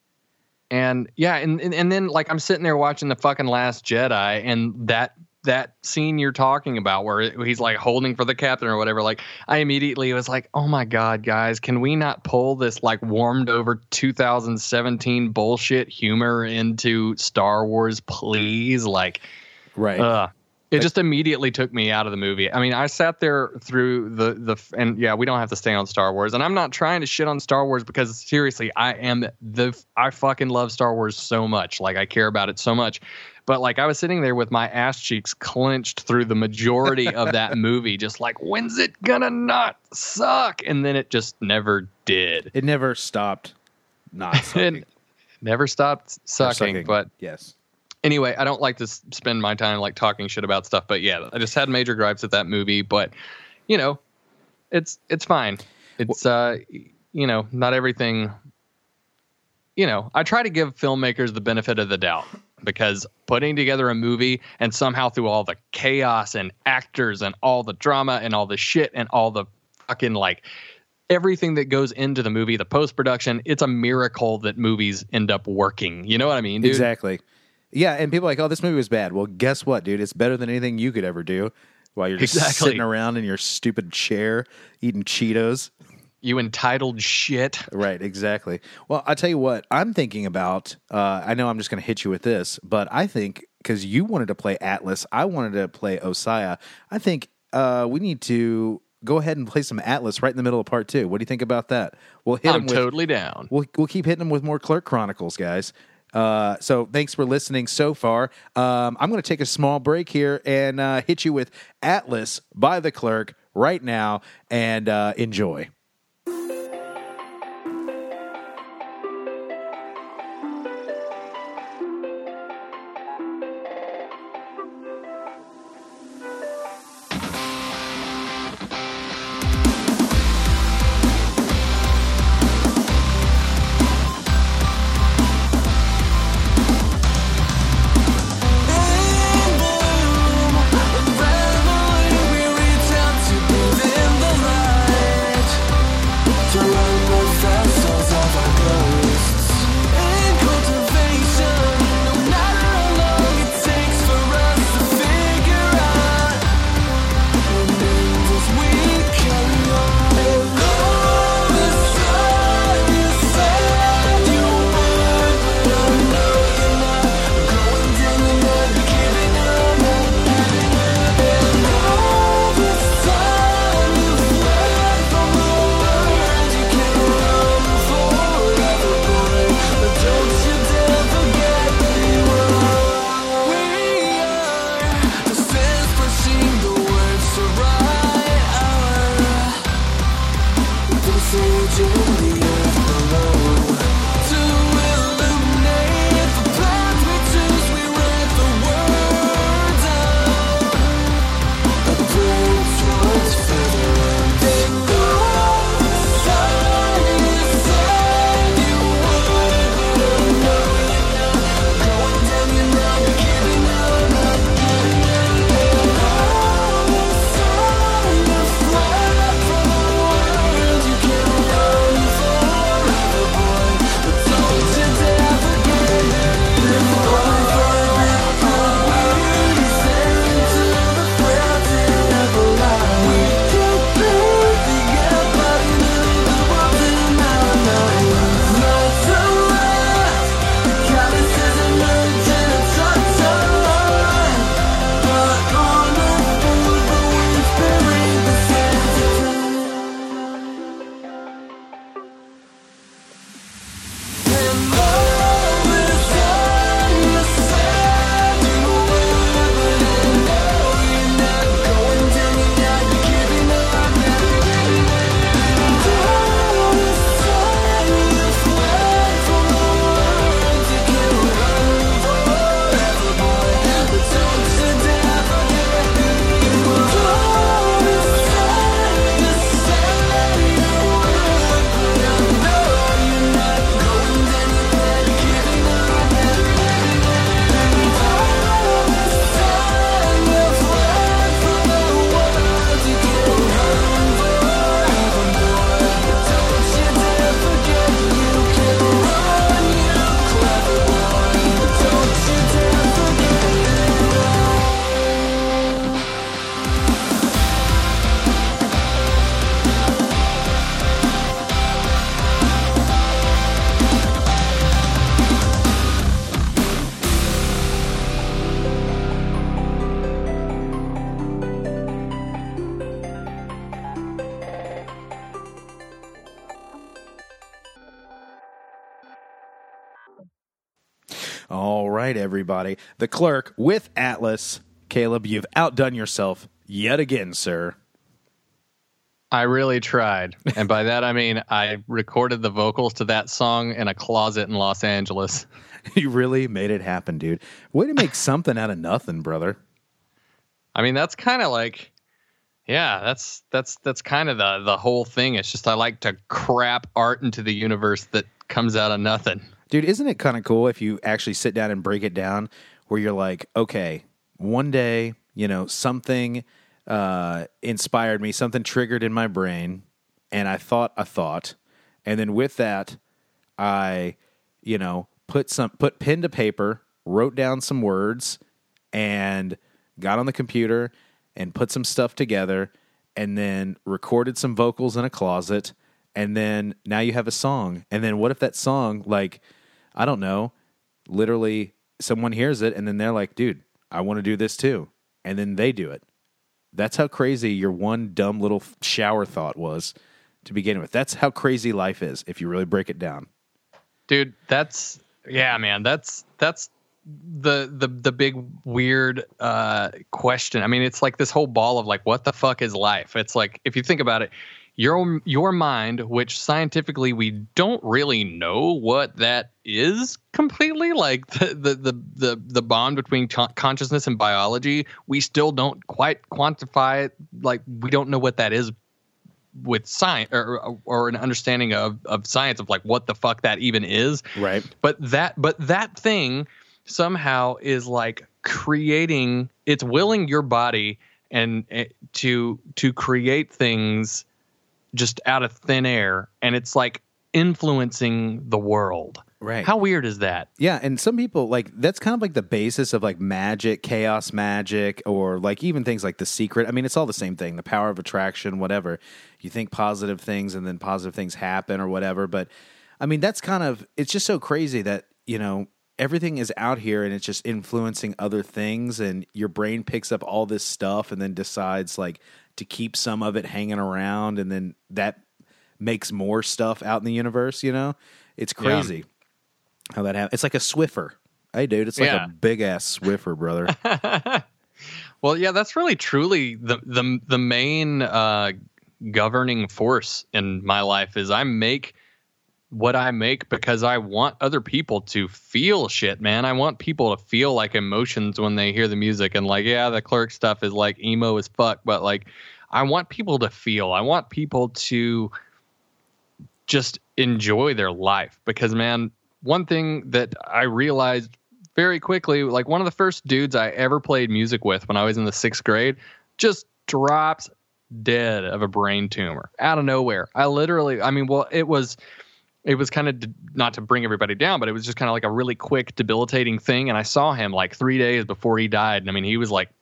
And yeah, and, and and then like I'm sitting there watching the fucking Last Jedi, and that that scene you're talking about where he's like holding for the captain or whatever, like I immediately was like, oh my God, guys, can we not pull this like warmed over two thousand seventeen bullshit humor into Star Wars, please? Like, Right. uh, it just immediately took me out of the movie. I mean, I sat there through the, the, and yeah, we don't have to stay on Star Wars. And I'm not trying to shit on Star Wars because seriously, I am the, I fucking love Star Wars so much. Like, I care about it so much. But like, I was sitting there with my ass cheeks clenched through the majority of that movie, just like, when's it gonna not suck? And then it just never did. It never stopped not sucking. It never stopped sucking, Sucking. but yes. anyway, I don't like to s- spend my time like talking shit about stuff, but yeah, I just had major gripes at that movie, but you know, it's it's fine. It's uh you know, not everything, you know, I try to give filmmakers the benefit of the doubt because putting together a movie and somehow through all the chaos and actors and all the drama and all the shit and all the fucking like everything that goes into the movie, the post-production, it's a miracle that movies end up working. You know what I mean, dude? Exactly. Yeah, and people are like, oh, this movie was bad. Well, guess what, dude? It's better than anything you could ever do while you're just Exactly. sitting around in your stupid chair eating Cheetos. You entitled shit. Right, exactly. Well, I'll tell you what, I'm thinking about, uh, I know I'm just going to hit you with this, but I think, because you wanted to play Atlas, I wanted to play Osaya, I think uh, we need to go ahead and play some Atlas right in the middle of part two. What do you think about that? We'll hit I'm him with, totally down. We'll, we'll keep hitting them with more Clerk Chronicles, guys. Uh, so thanks for listening so far. Um, I'm going to take a small break here and uh, hit you with Atlas by the Clerk right now, and uh, enjoy. Boom, boom, All right, everybody. The Clerk with Atlas. Caleb, you've outdone yourself yet again, sir. I really tried. And by that, I mean I recorded the vocals to that song in a closet in Los Angeles. You really made it happen, dude. Way to make something out of nothing, brother. I mean, that's kind of like, yeah, that's that's that's kind of the, the whole thing. It's just I like to crap art into the universe that comes out of nothing. Dude, isn't it kind of cool if you actually sit down and break it down where you're like, okay, one day, you know, something uh, inspired me, something triggered in my brain, and I thought a thought, and then with that, I, you know, put some put pen to paper, wrote down some words, and got on the computer and put some stuff together, and then recorded some vocals in a closet, and then now you have a song. And then what if that song, like, I don't know, literally someone hears it, and then they're like, dude, I want to do this too. And then they do it. That's how crazy your one dumb little shower thought was to begin with. That's how crazy life is if you really break it down. Dude, that's, yeah, man, that's, that's the, the, the big weird uh, question. I mean, it's like this whole ball of like, what the fuck is life? It's like, if you think about it, your, your mind, which scientifically we don't really know what that is completely, like the, the, the, the, the bond between con- consciousness and biology, we still don't quite quantify it. Like, we don't know what that is with science or, or an understanding of, of science of like what the fuck that even is. Right. But that, but that thing somehow is like creating, it's willing your body and uh, to, to create things just out of thin air. And it's like influencing the world. Right. How weird is that? Yeah, and some people, like, that's kind of like the basis of, like, magic, chaos magic, or, like, even things like The Secret. I mean, it's all the same thing, the power of attraction, whatever. You think positive things, and then positive things happen, or whatever. But, I mean, that's kind of, it's just so crazy that, you know, everything is out here, and it's just influencing other things, and your brain picks up all this stuff, and then decides, like, to keep some of it hanging around, and then that makes more stuff out in the universe, you know? It's crazy. Yeah. How that happens. It's like a Swiffer. Hey, dude, it's like yeah. a big-ass Swiffer, brother. Well, yeah, that's really truly the the, the main uh, governing force in my life is I make what I make because I want other people to feel shit, man. I want people to feel like emotions when they hear the music. And like, yeah, the Clerk stuff is like emo as fuck, but like I want people to feel. I want people to just enjoy their life because, man, one thing that I realized very quickly, like one of the first dudes I ever played music with when I was in the sixth grade, just drops dead of a brain tumor out of nowhere. I literally, I mean, well, it was, it was kind of, not to bring everybody down, but it was just kind of like a really quick, debilitating thing. And I saw him like three days before he died. And I mean, he was like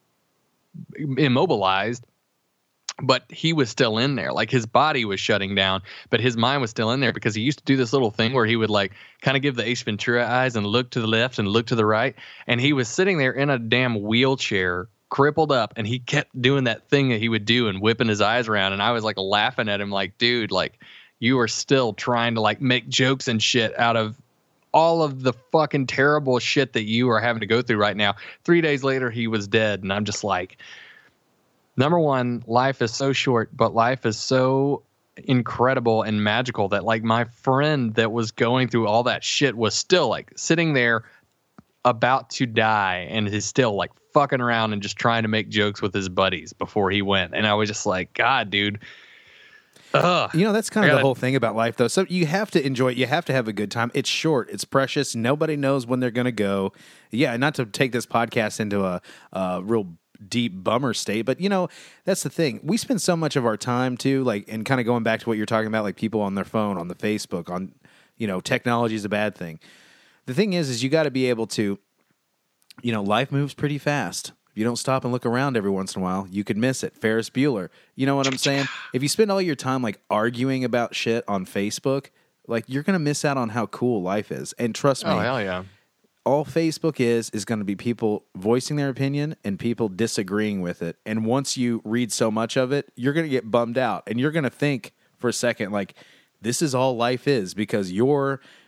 immobilized, but he was still in there. Like his body was shutting down, but his mind was still in there because he used to do this little thing where he would like kind of give the Ace Ventura eyes and look to the left and look to the right. And he was sitting there in a damn wheelchair, crippled up, and he kept doing that thing that he would do and whipping his eyes around. And I was like laughing at him like, dude, like you are still trying to like make jokes and shit out of all of the fucking terrible shit that you are having to go through right now. Three days later, he was dead. And I'm just like, number one, life is so short, but life is so incredible and magical that like my friend that was going through all that shit was still like sitting there about to die and is still like fucking around and just trying to make jokes with his buddies before he went. And I was just like, God, dude. Ugh. You know, that's kind of gotta, the whole thing about life, though. So you have to enjoy it. You have to have a good time. It's short. It's precious. Nobody knows when they're going to go. Yeah, not to take this podcast into a, a real deep bummer state, but you know, that's the thing. We spend so much of our time too, like, and kind of going back to what you're talking about, like people on their phone, on the Facebook, on, you know, technology is a bad thing. The thing is, is you got to be able to, you know, life moves pretty fast. If you don't stop and look around every once in a while, you could miss it. Ferris Bueller. You know what I'm saying? If you spend all your time like arguing about shit on Facebook, like you're going to miss out on how cool life is. And trust me, oh, hell yeah. all Facebook is is going to be people voicing their opinion and people disagreeing with it. And once you read so much of it, you're going to get bummed out. And you're going to think for a second, like, this is all life is because your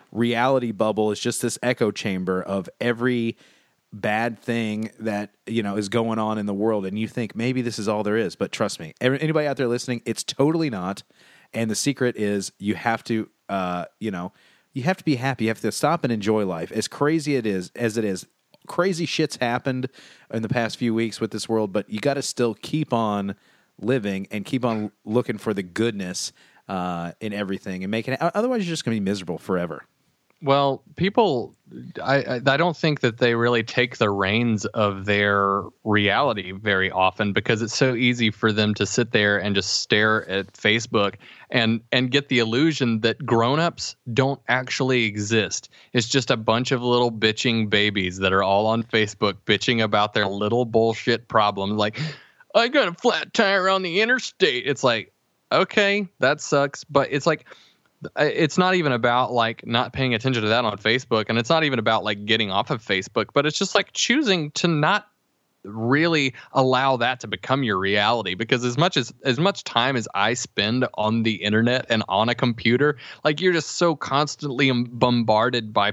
reality bubble is just this echo chamber of every bad thing that, you know, is going on in the world, and you think maybe this is all there is. But trust me, anybody out there listening, it's totally not. And the secret is you have to, uh, you know, you have to be happy. You have to stop and enjoy life. As crazy it is, as it is, crazy shit's happened in the past few weeks with this world, but you got to still keep on living and keep on looking for the goodness uh, in everything and making it. Otherwise, you're just going to be miserable forever. Well, people, I, I I don't think that they really take the reins of their reality very often, because it's so easy for them to sit there and just stare at Facebook and and get the illusion that grown-ups don't actually exist. It's just a bunch of little bitching babies that are all on Facebook bitching about their little bullshit problems. Like, I got a flat tire on the interstate. It's like, okay, that sucks. But it's like, it's not even about like not paying attention to that on Facebook, and it's not even about like getting off of Facebook, but it's just like choosing to not really allow that to become your reality. Because as much as as much time as I spend on the internet and on a computer, like, you're just so constantly bombarded by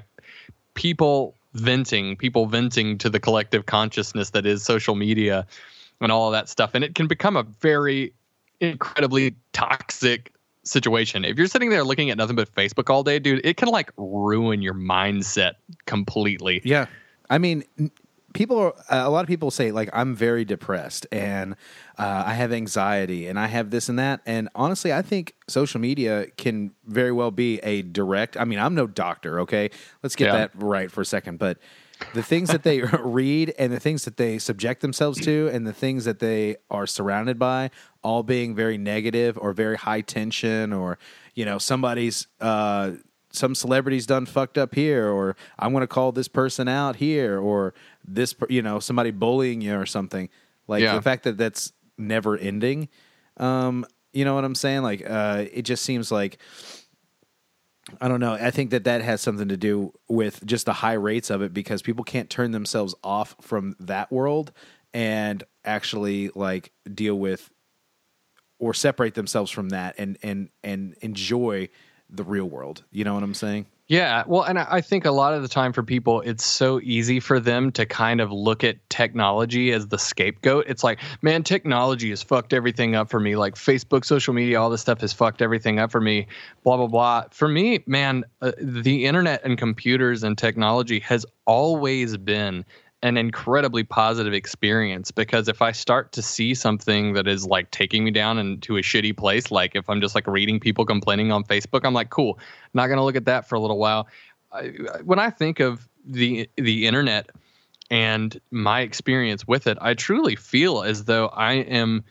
people venting, people venting to the collective consciousness that is social media and all of that stuff, and it can become a very incredibly toxic situation. If you're sitting there looking at nothing but Facebook all day, dude, it can like ruin your mindset completely. Yeah. I mean, people are, a lot of people say like, I'm very depressed and uh, I have anxiety and I have this and that. And honestly, I think social media can very well be a direct, I mean, I'm no doctor. Okay. Let's get Yeah. that right for a second. But the things that they read and the things that they subject themselves to and the things that they are surrounded by all being very negative or very high tension, or, you know, somebody's, uh, some celebrity's done fucked up here, or I'm going to call this person out here, or this, you know, somebody bullying you or something. Like Yeah. the fact that that's never ending. Um, you know what I'm saying? Like, uh, it just seems like, I don't know. I think that that has something to do with just the high rates of it, because people can't turn themselves off from that world and actually like deal with or separate themselves from that and, and, and enjoy the real world. You know what I'm saying? Yeah, well, and I think a lot of the time for people, it's so easy for them to kind of look at technology as the scapegoat. It's like, man, technology has fucked everything up for me. Like Facebook, social media, all this stuff has fucked everything up for me, blah, blah, blah. For me, man, uh, the internet and computers and technology has always been an incredibly positive experience, because if I start to see something that is like taking me down into a shitty place, like if I'm just like reading people complaining on Facebook, I'm like, cool, not going to look at that for a little while. I, when I think of the the internet and my experience with it, I truly feel as though I am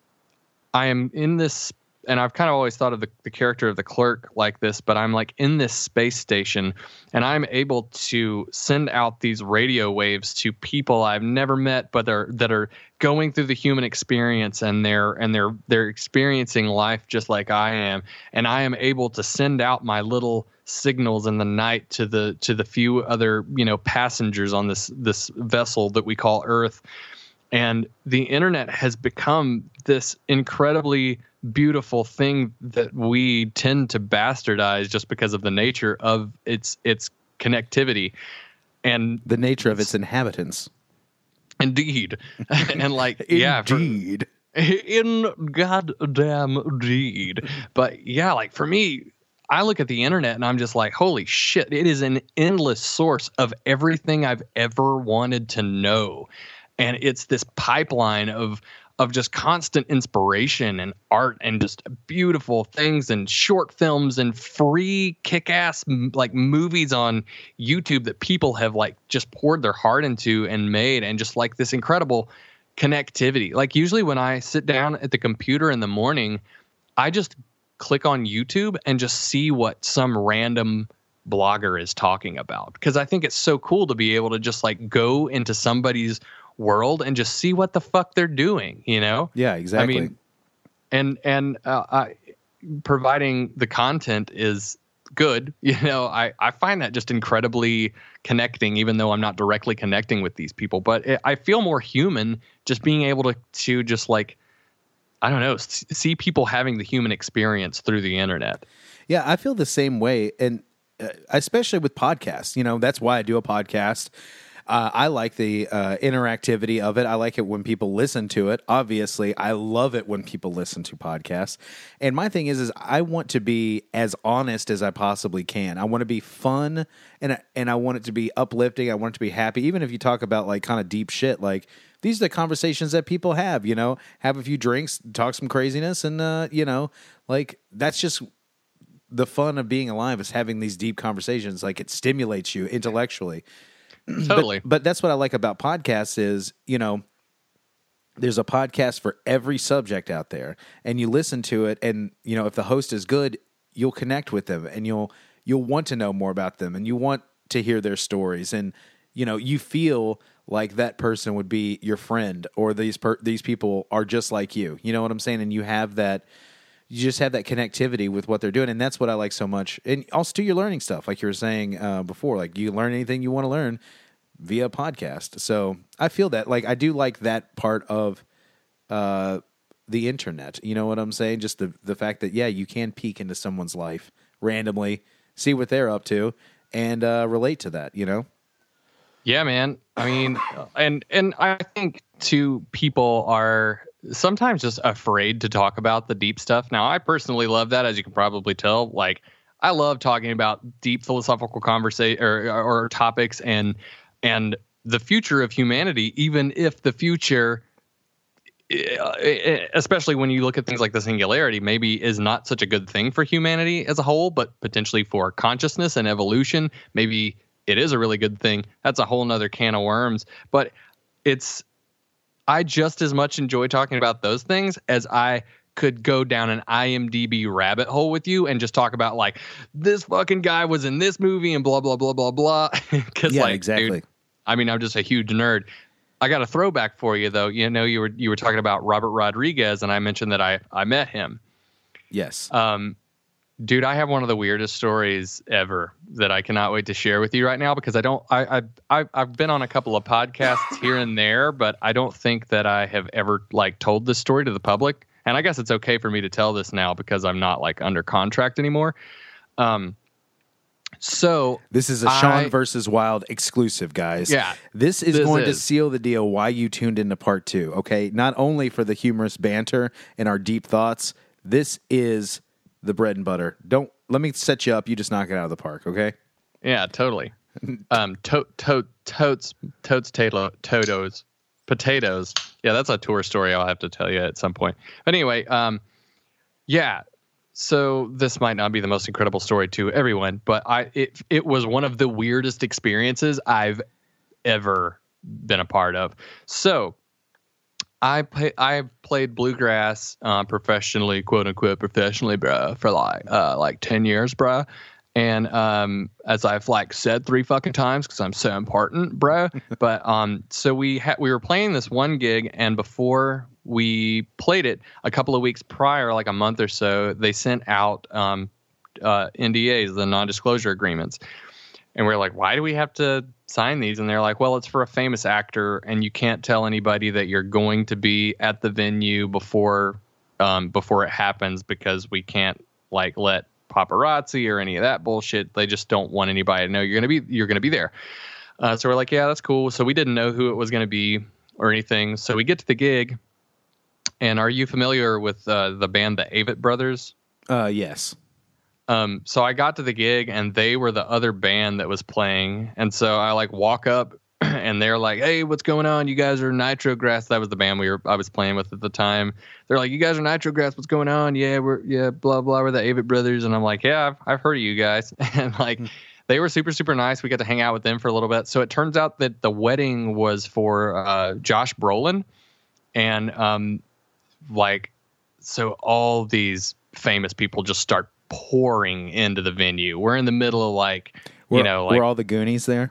I am in this, and I've kind of always thought of the, the character of the Clerk like this, but I'm like in this space station, and I'm able to send out these radio waves to people I've never met, but they're that are going through the human experience, and they're and they're they're experiencing life just like I am, and I am able to send out my little signals in the night to the to the few other, you know, passengers on this this vessel that we call Earth. And the internet has become this incredibly beautiful thing that we tend to bastardize just because of the nature of its its connectivity and The nature of its inhabitants. Indeed. And like, yeah, for- Indeed. in goddamn deed. But yeah, like for me, I look at the internet and I'm just like, holy shit, it is an endless source of everything I've ever wanted to know. And it's this pipeline of of just constant inspiration and art and just beautiful things and short films and free kick-ass like movies on YouTube that people have like just poured their heart into and made, and just like this incredible connectivity. Like usually when I sit down at the computer in the morning, I just click on YouTube and just see what some random blogger is talking about, because I think it's so cool to be able to just like go into somebody's world and just see what the fuck they're doing, you know? Yeah, exactly. I mean, and and uh, I, providing the content is good, you know. I, I find that just incredibly connecting, even though I'm not directly connecting with these people. But it, I feel more human just being able to to just like, I don't know, see people having the human experience through the internet. Yeah, I feel the same way. And uh, especially with podcasts. You know, that's why I do a podcast. Uh, I like the uh, interactivity of it. I like it when people listen to it. Obviously, I love it when people listen to podcasts. And my thing is, is I want to be as honest as I possibly can. I want to be fun, and and I want it to be uplifting. I want it to be happy. Even if you talk about like kind of deep shit, like these are the conversations that people have. You know, have a few drinks, talk some craziness, and uh, you know, like that's just the fun of being alive, is having these deep conversations. Like it stimulates you intellectually. Totally. But, but that's what I like about podcasts is, you know, there's a podcast for every subject out there, and you listen to it, and, you know, if the host is good, you'll connect with them, and you'll you'll want to know more about them, and you want to hear their stories, and, you know, you feel like that person would be your friend, or these per- these people are just like you. You know what I'm saying? And you have that, you just have that connectivity with what they're doing, and that's what I like so much. And also, too, you're learning stuff, like you were saying uh, before. Like, you learn anything you want to learn via podcast. So I feel that, like, I do like that part of uh, the internet. You know what I'm saying? Just the the fact that, yeah, you can peek into someone's life randomly, see what they're up to, and uh, relate to that, you know? Yeah, man. I mean, and and I think, too, people are sometimes just afraid to talk about the deep stuff. Now, I personally love that, as you can probably tell. Like, I love talking about deep philosophical conversation or, or topics and and the future of humanity, even if the future, especially when you look at things like the singularity, maybe is not such a good thing for humanity as a whole, but potentially for consciousness and evolution, maybe it is a really good thing. That's a whole nother can of worms. But it's, I just as much enjoy talking about those things as I could go down an I M D B rabbit hole with you and just talk about, like, this fucking guy was in this movie and blah, blah, blah, blah, blah. Because, yeah, like, exactly. Dude, I mean, I'm just a huge nerd. I got a throwback for you, though. You know, you were you were talking about Robert Rodriguez, and I mentioned that I, I met him. Yes. Um, dude, I have one of the weirdest stories ever that I cannot wait to share with you right now, because I don't. I I I I've been on a couple of podcasts here and there, but I don't think that I have ever like told this story to the public. And I guess it's okay for me to tell this now because I'm not like under contract anymore. Um. So this is a I, Sean versus Wild exclusive, guys. Yeah, this is this going is. to seal the deal why you tuned into part two. Okay, not only for the humorous banter and our deep thoughts, this is the bread and butter. Don't let me set you up. You just knock it out of the park. Okay. Yeah, totally. um, to, to, totes, totes, tato, totos, potatoes. Yeah, that's a tour story I'll have to tell you at some point. But anyway, um, yeah. So this might not be the most incredible story to everyone, but I it it was one of the weirdest experiences I've ever been a part of. So I play, I played bluegrass uh, professionally, quote unquote professionally, bruh, for like uh, like ten years, bruh. And um, as I've like said three fucking times because I'm so important, bro. But um, so we had we were playing this one gig, and before we played it, a couple of weeks prior, like a month or so, they sent out um, uh, N D As, the non-disclosure agreements, and we're like, why do we have to sign these? And they're like, well, it's for a famous actor, and you can't tell anybody that you're going to be at the venue before um, before it happens because we can't like let paparazzi or any of that bullshit. They just don't want anybody to know you're gonna be you're gonna be there. Uh, so we're like, yeah, that's cool. So we didn't know who it was gonna be or anything. So we get to the gig, and are you familiar with uh, the band the Avett Brothers? Uh, yes. Um, so I got to the gig, and they were the other band that was playing, and so I like walk up, and they're like, "Hey, what's going on? You guys are Nitrograss." That was the band we were I was playing with at the time. They're like, "You guys are Nitrograss. What's going on?" Yeah, we're yeah, blah blah. We're the Avett Brothers, and I'm like, "Yeah, I've, I've heard of you guys." And like, they were super super nice. We got to hang out with them for a little bit. So it turns out that the wedding was for uh, Josh Brolin, and um, like, so all these famous people just start pouring into the venue. We're in the middle of like, We're, you know, like were all the Goonies there?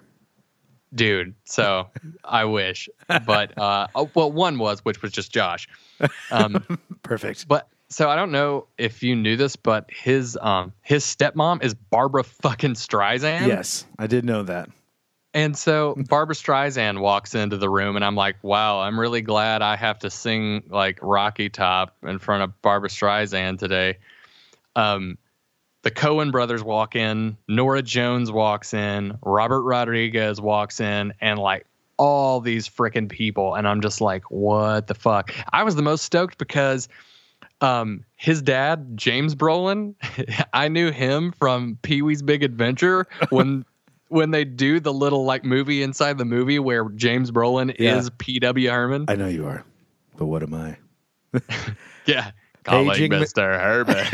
Dude, so I wish, but uh, oh, well, one was, which was just Josh. Um, Perfect. But so I don't know if you knew this, but his um his stepmom is Barbara fucking Streisand. Yes, I did know that. And so Barbara Streisand walks into the room, and I'm like, wow, I'm really glad I have to sing like Rocky Top in front of Barbara Streisand today. Um, the Coen brothers walk in, Nora Jones walks in, Robert Rodriguez walks in, and like all these freaking people. And I'm just like, what the fuck? I was the most stoked because um, his dad, James Brolin, I knew him from Pee-wee's Big Adventure when when they do the little like movie inside the movie where James Brolin Yeah. is P W Herman. I know you are, but what am I? Yeah. Calling Paging me- Mister Herman.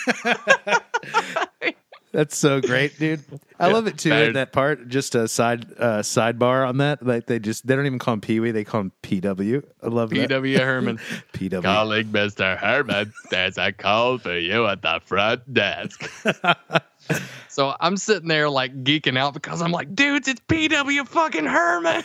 That's so great, dude. I Yeah, love it too. better- That part, just a side uh, sidebar on that. Like they just they don't even call him Pee Wee; they call him P W. I love P that. W Herman. P W. Calling Mister Herman. There's a call for you at the front desk. So I'm sitting there like geeking out because I'm like, dudes, it's P W fucking Herman.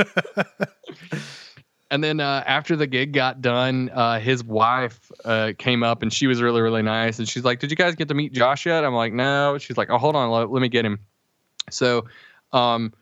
And then uh, after the gig got done, uh, his wife uh, came up and she was really, really nice. And she's like, did you guys get to meet Josh yet? I'm like, no. She's like, oh, hold on. Let, let me get him. So um,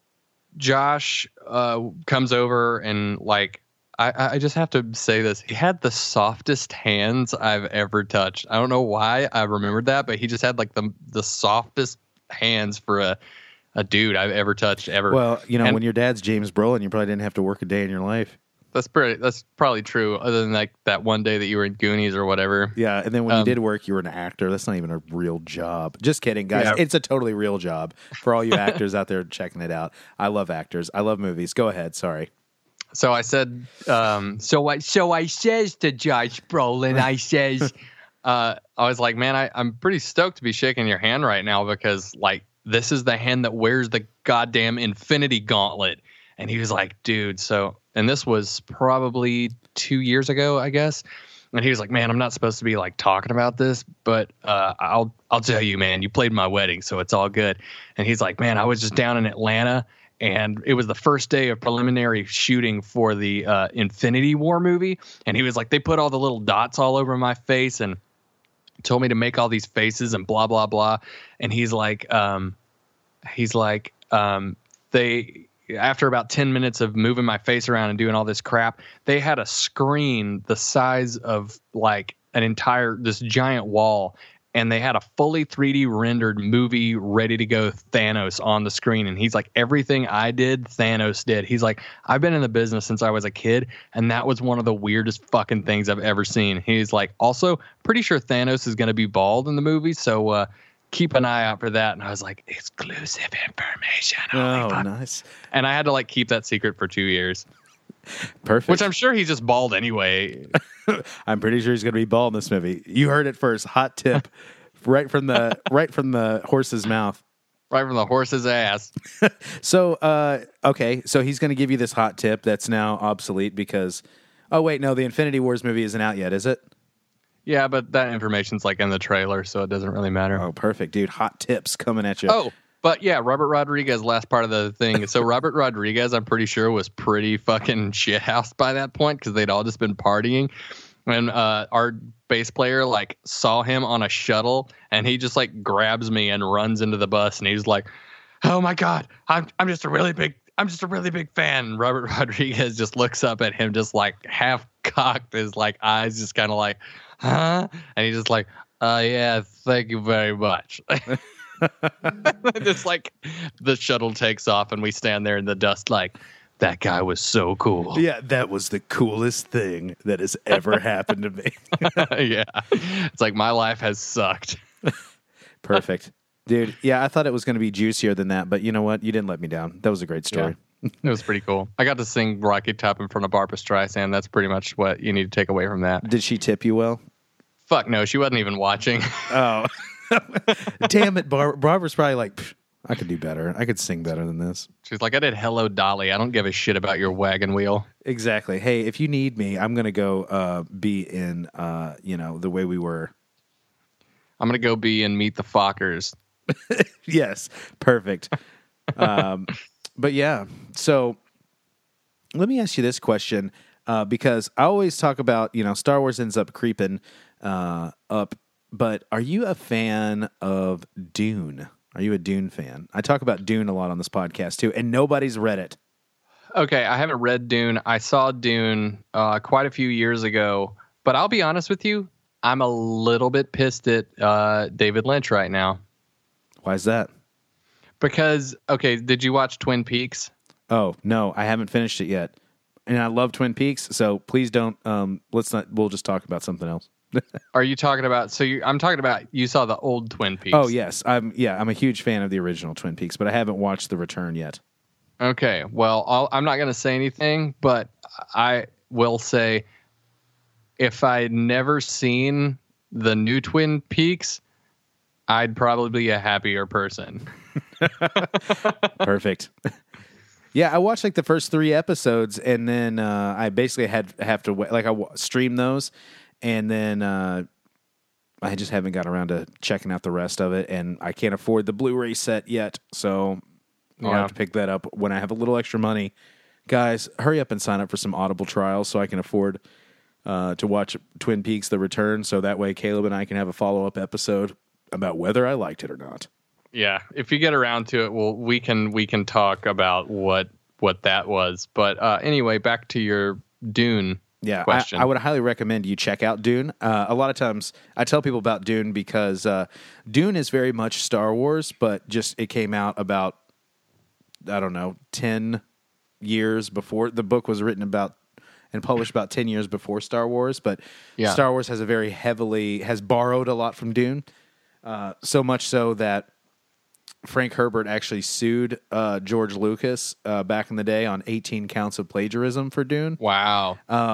Josh uh, comes over and like, I, I just have to say this. He had the softest hands I've ever touched. I don't know why I remembered that, but he just had like the the softest hands for a, a dude I've ever touched ever. Well, you know, And- when your dad's James Brolin, you probably didn't have to work a day in your life. That's pretty. That's probably true. Other than like that one day that you were in Goonies or whatever. Yeah, and then when you Um, did work, you were an actor. That's not even a real job. Just kidding, guys. Yeah. It's a totally real job for all you actors out there checking it out. I love actors. I love movies. Go ahead. Sorry. So I said. Um, so I so I says to Josh Brolin, I says, uh, I was like, man, I, I'm pretty stoked to be shaking your hand right now because like this is the hand that wears the goddamn Infinity Gauntlet. And he was like, dude, so, and this was probably two years ago, I guess. And he was like, man, I'm not supposed to be like talking about this, but uh, I'll, I'll tell you, man, you played my wedding, so it's all good. And he's like, man, I was just down in Atlanta and it was the first day of preliminary shooting for the uh, Infinity War movie. And he was like, they put all the little dots all over my face and told me to make all these faces and blah, blah, blah. And he's like, um, he's like, um, they, after about ten minutes of moving my face around and doing all this crap, they had a screen the size of like an entire, this giant wall. And they had a fully three D rendered movie ready to go Thanos on the screen. And he's like, everything I did, Thanos did. He's like, I've been in the business since I was a kid. And that was one of the weirdest fucking things I've ever seen. He's like, also pretty sure Thanos is going to be bald in the movie. So, uh, keep an eye out for that. And I was like, exclusive information. Holy Oh, fuck. nice. And I had to like keep that secret for two years, Perfect. which I'm sure he's just bald anyway. I'm pretty sure he's going to be bald in this movie. You heard it first. Hot tip, right from the right from the horse's mouth. Right from the horse's ass. So, uh, okay, so he's going to give you this hot tip that's now obsolete because. Oh wait, no, the Infinity Wars movie isn't out yet, is it? Yeah, but that information's like in the trailer, so it doesn't really matter. Oh, perfect, dude. Hot tips coming at you. Oh, but yeah, Robert Rodriguez, last part of the thing. So Robert Rodriguez, I'm pretty sure, was pretty fucking shithoused by that point because they'd all just been partying. And uh, our bass player like saw him on a shuttle, and he just like grabs me and runs into the bus, and he's like, "Oh my god, I'm I'm just a really big I'm just a really big fan." And Robert Rodriguez just looks up at him, just like half cocked, his like eyes just kind of like, "Huh?" And he's just like, "Uh, yeah, thank you very much." Just like the shuttle takes off and we stand there in the dust like, that guy was so cool. Yeah, that was the coolest thing that has ever happened to me. Yeah. It's like my life has sucked. Perfect. Dude, yeah, I thought it was going to be juicier than that, but you know what? You didn't let me down. That was a great story. It was pretty cool. I got to sing Rocky Top in front of Barbra Streisand. That's pretty much what you need to take away from that. Did she tip you well? Fuck no, she wasn't even watching. Oh. Damn it, Bar- Barbara's probably like, "Pff, I could do better. I could sing better than this. She's like, I did Hello Dolly. I don't give a shit about your wagon wheel. Exactly. Hey, if you need me, I'm going to go uh, be in, uh, you know, the way we were. I'm going to go be and meet the Fockers. Yes, perfect. um, but yeah, so let me ask you this question, uh, because I always talk about, you know, Star Wars ends up creeping uh, up, but are you a fan of Dune? Are you a Dune fan? I talk about Dune a lot on this podcast too, and nobody's read it. Okay, I haven't read Dune. I saw Dune uh, quite a few years ago, but I'll be honest with you, I'm a little bit pissed at uh, David Lynch right now. Why is that? Because, okay, did you watch Twin Peaks? Oh, no, I haven't finished it yet. And I love Twin Peaks, so please don't, um, let's not, we'll just talk about something else. Are you talking about, so you, I'm talking about, you saw the old Twin Peaks. Oh, yes. I'm, yeah, I'm a huge fan of the original Twin Peaks, but I haven't watched The Return yet. Okay, well, I'll, I'm not going to say anything, but I will say if I'd never seen the new Twin Peaks, I'd probably be a happier person. Perfect. Yeah, I watched like the first three episodes, and then uh, I basically had have to wait, like I w- stream those, and then uh, I just haven't got around to checking out the rest of it, and I can't afford the Blu-ray set yet, so I'll Yeah. have to pick that up when I have a little extra money. Guys, hurry up and sign up for some Audible trials so I can afford uh, to watch Twin Peaks: The Return, so that way Caleb and I can have a follow-up episode about whether I liked it or not. Yeah, if you get around to it, well, we can we can talk about what what that was. But uh, anyway, back to your Dune Yeah, question. I, I would highly recommend you check out Dune. Uh, a lot of times I tell people about Dune because uh, Dune is very much Star Wars, but just it came out about, I don't know, ten years before. The book was written about and published about ten years before Star Wars, but Yeah. Star Wars has a very heavily, has borrowed a lot from Dune, uh, so much so that Frank Herbert actually sued uh, George Lucas uh, back in the day on eighteen counts of plagiarism for Dune. Wow.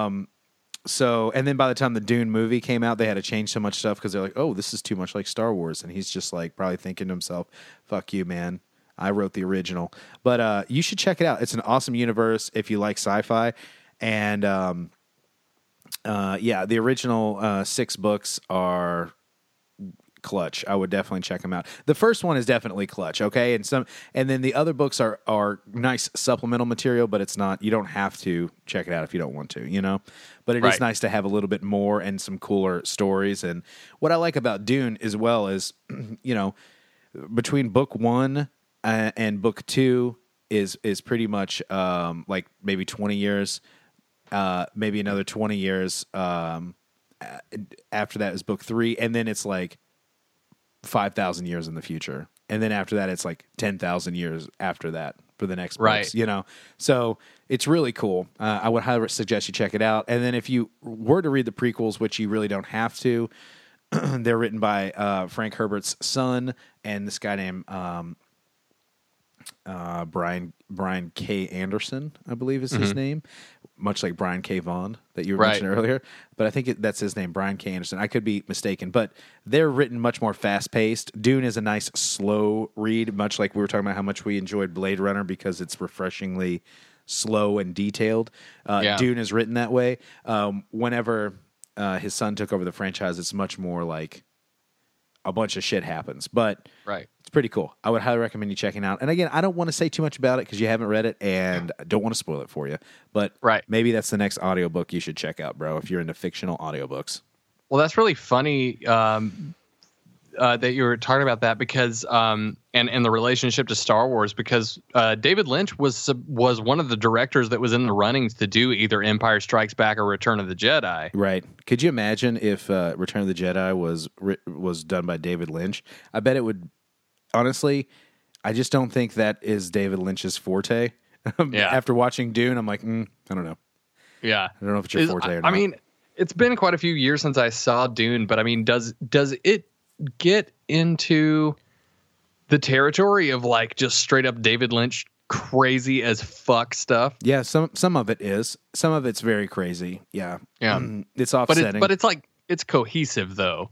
So, and then by the time the Dune movie came out, they had to change so much stuff because they're like, oh, this is too much like Star Wars. And he's just like probably thinking to himself, fuck you, man. I wrote the original. But uh, you should check it out. It's an awesome universe if you like sci-fi. And um, uh, yeah, the original uh, six books are clutch. I would definitely check them out. The first one is definitely clutch, okay? And some and then the other books are are nice supplemental material, but it's not, you don't have to check it out if you don't want to, you know? But it Right. is nice to have a little bit more and some cooler stories. And what I like about Dune as well is, you know, between book one uh, and book two is is pretty much um, like maybe twenty years, uh, maybe another twenty years. Um, a- after that is book three, and then it's like five thousand years in the future. And then after that, it's like ten thousand years after that for the next Right. books, you know? So it's really cool. Uh, I would highly suggest you check it out. And then if you were to read the prequels, which you really don't have to, they're written by uh, Frank Herbert's son and this guy named um, uh, Brian Brian K. Anderson, I believe is his name, much like Brian K. Vaughan that you Right. mentioned earlier. But I think it, that's his name, Brian K. Anderson. I could be mistaken, but they're written much more fast paced. Dune is a nice slow read, much like we were talking about how much we enjoyed Blade Runner because it's refreshingly slow and detailed. Uh, Yeah. Dune is written that way. Um, whenever uh, his son took over the franchise, it's much more like a bunch of shit happens, but Right. it's pretty cool. I would highly recommend you checking out. And again, I don't want to say too much about it because you haven't read it and I don't want to spoil it for you. But Right. maybe that's the next audiobook you should check out, bro, if you're into fictional audiobooks. Well, that's really funny um, uh, that you were talking about that because, um, and and the relationship to Star Wars because uh, David Lynch was was one of the directors that was in the runnings to do either Empire Strikes Back or Return of the Jedi. Right. Could you imagine if uh, Return of the Jedi was ri- was done by David Lynch? I bet it would. Honestly, I just don't think that is David Lynch's forte. Yeah. After watching Dune, I'm like, mm, I don't know. Yeah, I don't know if it's your Is- forte or I, not. I mean, it's been quite a few years since I saw Dune, but I mean, does does it get into the territory of like just straight up David Lynch crazy as fuck stuff? Yeah, some some of it is. Some of it's very crazy. Yeah. Yeah. Mm, it's But offsetting. it's but it's like it's cohesive though.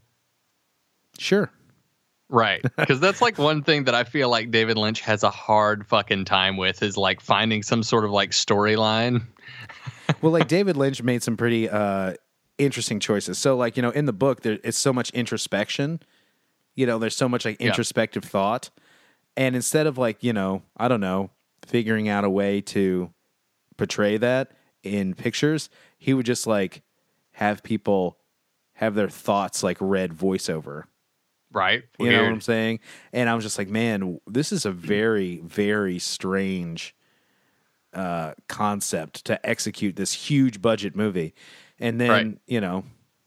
Sure. Right. Because that's like one thing that I feel like David Lynch has a hard fucking time with is like finding some sort of like storyline. Well, like David Lynch made some pretty uh, interesting choices. So, like, you know, in the book, there it's so much introspection. You know, there's so much like Yeah. introspective thought. And instead of like, you know, I don't know, figuring out a way to portray that in pictures, he would just like have people have their thoughts like read voiceover. Right. You know what Weird. I'm saying? And I was just like, man, this is a very, very strange uh, concept to execute this huge budget movie. And then, Right. you know,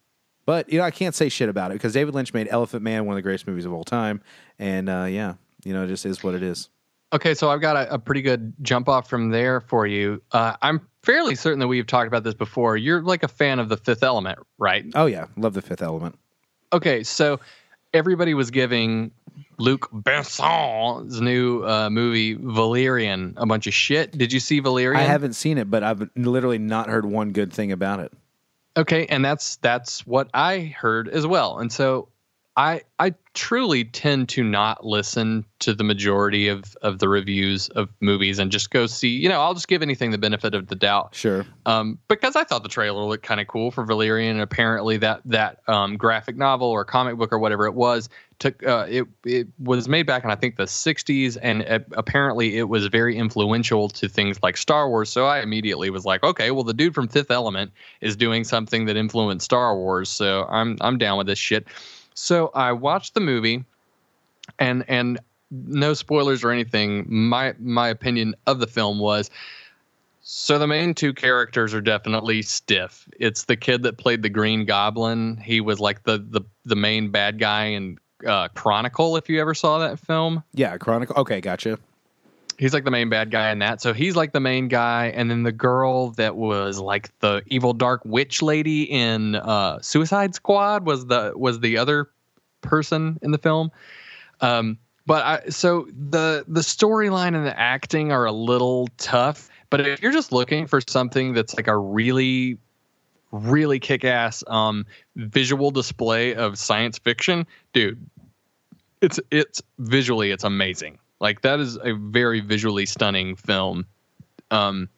But, you know, I can't say shit about it because David Lynch made Elephant Man one of the greatest movies of all time. And, uh, yeah, you know, it just is what it is. Okay, so I've got a, a pretty good jump off from there for you. Uh, I'm fairly certain that we've talked about this before. You're like a fan of The Fifth Element, right? Oh, yeah. Love The Fifth Element. Okay, so everybody was giving Luc Besson's new uh, movie Valerian a bunch of shit. Did you see Valerian? I haven't seen it, but I've literally not heard one good thing about it. Okay, and that's that's what I heard as well. And so I I truly tend to not listen to the majority of, of the reviews of movies and just go see, you know, I'll just give anything the benefit of the doubt. Sure. Um, because I thought the trailer looked kind of cool for Valerian, and apparently that that um, graphic novel or comic book or whatever it was took uh, it it was made back in I think the sixties, and uh, apparently it was very influential to things like Star Wars. So I immediately was like, okay, well the dude from Fifth Element is doing something that influenced Star Wars, so I'm I'm down with this shit. So I watched the movie, and and no spoilers or anything. My my opinion of the film was, so the main two characters are definitely stiff. It's the kid that played the Green Goblin. He was like the the, the main bad guy in uh, Chronicle, if you ever saw that film. Yeah, Chronicle. Okay, gotcha. He's like the main bad guy in that. So he's like the main guy. And then the girl that was like the evil dark witch lady in uh, Suicide Squad was the was the other person in the film. Um, but I, so the the storyline and the acting are a little tough. But if you're just looking for something that's like a really, really kick-ass um, visual display of science fiction, dude, it's it's visually it's amazing. Like, that is a very visually stunning film. Um,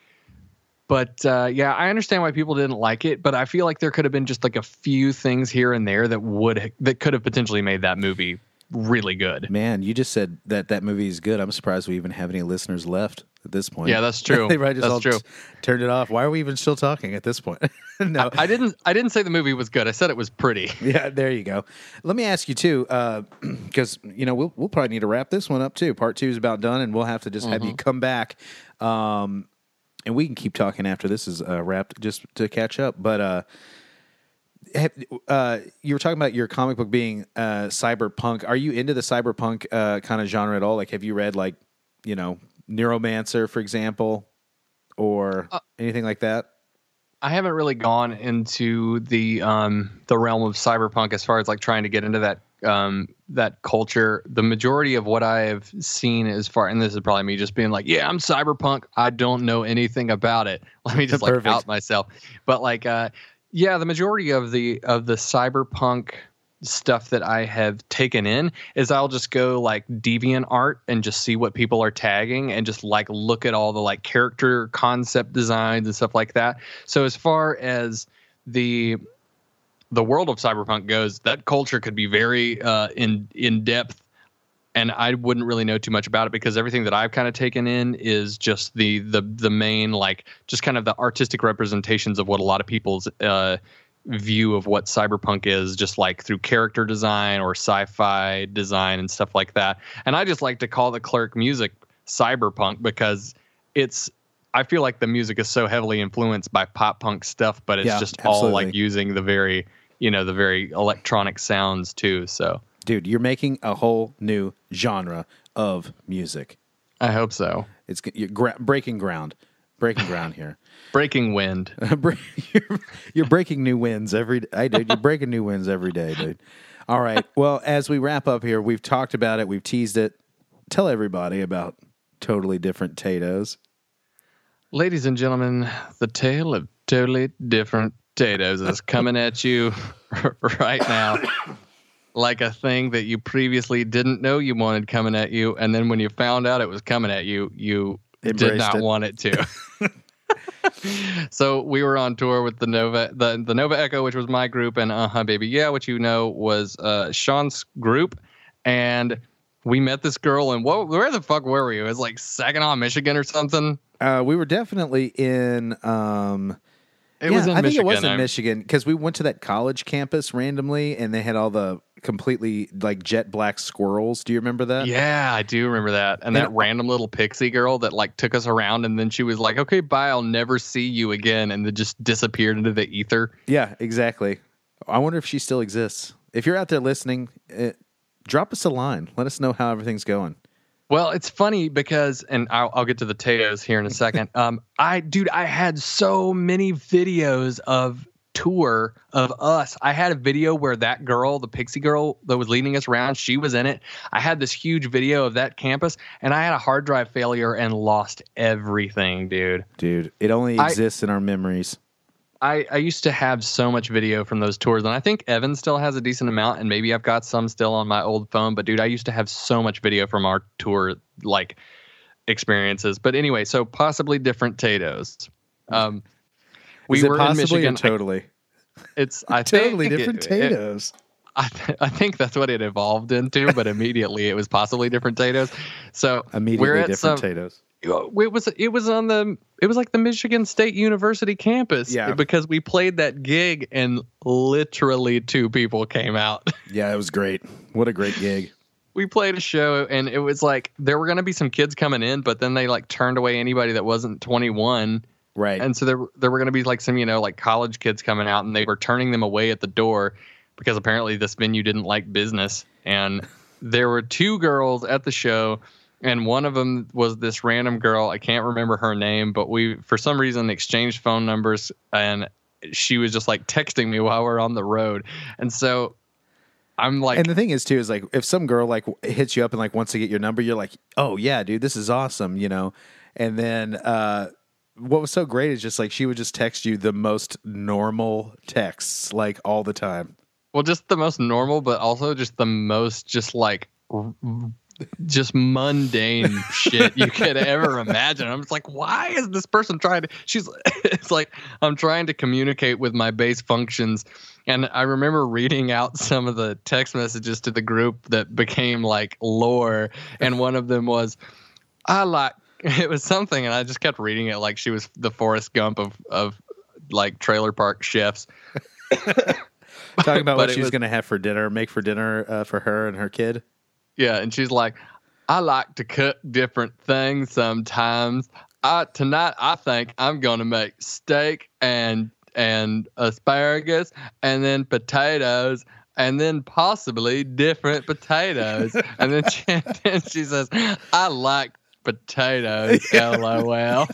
but, uh, yeah, I understand why people didn't like it, but I feel like there could have been just, like, a few things here and there that would that could have potentially made that movie really good. Man, you just said that that movie is good. I'm surprised we even have any listeners left at this point. Yeah, that's true. They probably just that's all true. t- turned it off. Why are we even still talking at this point? No, I, I didn't. I didn't say the movie was good. I said it was pretty. Yeah, there you go. Let me ask you too, because uh, you know we'll we'll probably need to wrap this one up too. Part two is about done, and we'll have to just mm-hmm. have you come back, um, and we can keep talking after this is uh, wrapped, just to catch up. But uh, have, uh, you were talking about your comic book being uh, cyberpunk. Are you into the cyberpunk uh, kind of genre at all? Like, have you read like you know Neuromancer, for example, or uh, anything like that? I haven't really gone into the um, the realm of cyberpunk as far as like trying to get into that um, that culture. The majority of what I have seen as far, and this is probably me just being like, yeah, I'm cyberpunk. I don't know anything about it. Let me just like Perfect. out myself. But like, uh, yeah, the majority of the of the cyberpunk stuff that I have taken in is I'll just go like DeviantArt and just see what people are tagging and just like look at all the like character concept designs and stuff like that. So as far as the the world of cyberpunk goes, that culture could be very uh, in in depth, and I wouldn't really know too much about it because everything that I've kind of taken in is just the the the main like just kind of the artistic representations of what a lot of people's uh, view of what cyberpunk is, just like through character design or sci-fi design and stuff like that. And I just like to call the Clerk music cyberpunk because it's I feel like the music is so heavily influenced by pop punk stuff, but it's yeah, just absolutely. all like using the very, you know, the very electronic sounds too. So, dude, you're making a whole new genre of music. I hope so. It's you're gra- breaking ground. Breaking ground here. Breaking wind. you're, you're breaking new winds every day, dude. You're breaking new winds every day, dude. All right. Well, as we wrap up here, we've talked about it. We've teased it. Tell everybody about Totally Different Tatoes. Ladies and gentlemen, the tale of Totally Different Tatoes is coming at you right now like a thing that you previously didn't know you wanted coming at you. And then when you found out it was coming at you, you Embraced did not it. want it to. So we were on tour with the Nova, the, the Nova Echo, which was my group, and Uh Huh Baby Yeah, which you know was uh, Sean's group. And we met this girl, and what, where the fuck were we? It was like Saginaw, Michigan or something. Uh, we were definitely in... Um, It yeah, was in I think Michigan. it was in I'm- Michigan because we went to that college campus randomly, and they had all the completely like jet black squirrels. Do you remember that? Yeah, I do remember that. And that And- random little pixie girl that like took us around, and then she was like, okay, bye, I'll never see you again. And then just disappeared into the ether. Yeah, exactly. I wonder if she still exists. If you're out there listening, it, drop us a line. Let us know how everything's going. Well, it's funny because, and I'll, I'll get to the potatoes here in a second. Um, I, dude, I had so many videos of tour of us. I had a video where that girl, the pixie girl that was leading us around, she was in it. I had this huge video of that campus, and I had a hard drive failure and lost everything, dude. Dude, it only exists I, in our memories. I, I used to have so much video from those tours, and I think Evan still has a decent amount, and maybe I've got some still on my old phone. But dude, I used to have so much video from our tour like experiences. But anyway, so possibly different Tatoes. Um, we Is it were possibly in Michigan. Or totally, it's I totally think different it, Tatoes. It, I, th- I think that's what it evolved into, but immediately it was possibly different Tatoes. So immediately we're at different some, Tatoes. It was it was on the it was like the Michigan State University campus, yeah. Because we played that gig and literally two people came out. Yeah, it was great. What a great gig. We played a show and it was like there were going to be some kids coming in, but then they like turned away anybody that wasn't twenty-one. Right. And so there there were going to be like some, you know, like college kids coming out, and they were turning them away at the door because apparently this venue didn't like business. And there were two girls at the show. And one of them was this random girl. I can't remember her name, but we, for some reason, exchanged phone numbers. And she was just like texting me while we're on the road. And so I'm like, and the thing is too, is like, if some girl like hits you up and like wants to get your number, you're like, oh yeah, dude, this is awesome. You know? And then, uh, what was so great is just like, she would just text you the most normal texts, like all the time. Well, just the most normal, but also just the most just like, just mundane shit you could ever imagine. I'm just like, why is this person trying to, she's, it's like, I'm trying to communicate with my base functions. And I remember reading out some of the text messages to the group that became like lore. And one of them was, I like, it was something. And I just kept reading it like she was the Forrest Gump of, of like trailer park chefs. Talking about what she was going to have for dinner, make for dinner uh, for her and her kid. Yeah, and she's like, I like to cook different things sometimes. I, tonight, I think I'm going to make steak and and asparagus and then potatoes and then possibly different potatoes. And then she, then she says, I like potatoes, LOL.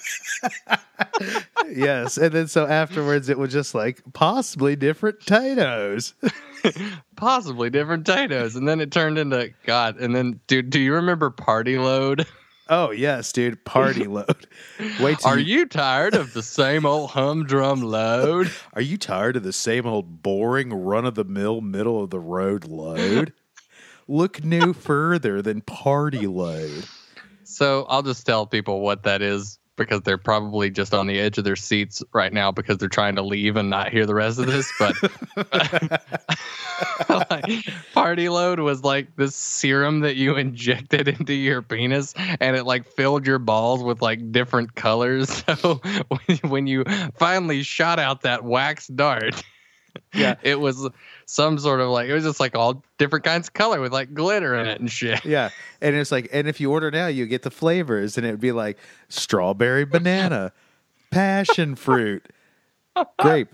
Yes, and then so afterwards it was just like, possibly different potatoes. Possibly different potatoes. And then it turned into, God, and then, dude, do you remember Party Load? Oh, yes, dude. Party Load. Wait till Are you... you tired of the same old humdrum load? Are you tired of the same old boring, run-of-the-mill, middle-of-the-road load? Look no further than Party Load. So I'll just tell people what that is, because they're probably just on the edge of their seats right now because they're trying to leave and not hear the rest of this. But like, Party Load was like this serum that you injected into your penis, and it like filled your balls with like different colors. So when you finally shot out that wax dart, yeah, it was some sort of like, it was just like all different kinds of color with like glitter in it and shit. Yeah. And it's like, and if you order now, you get the flavors, and it would be like strawberry banana, passion fruit, grape.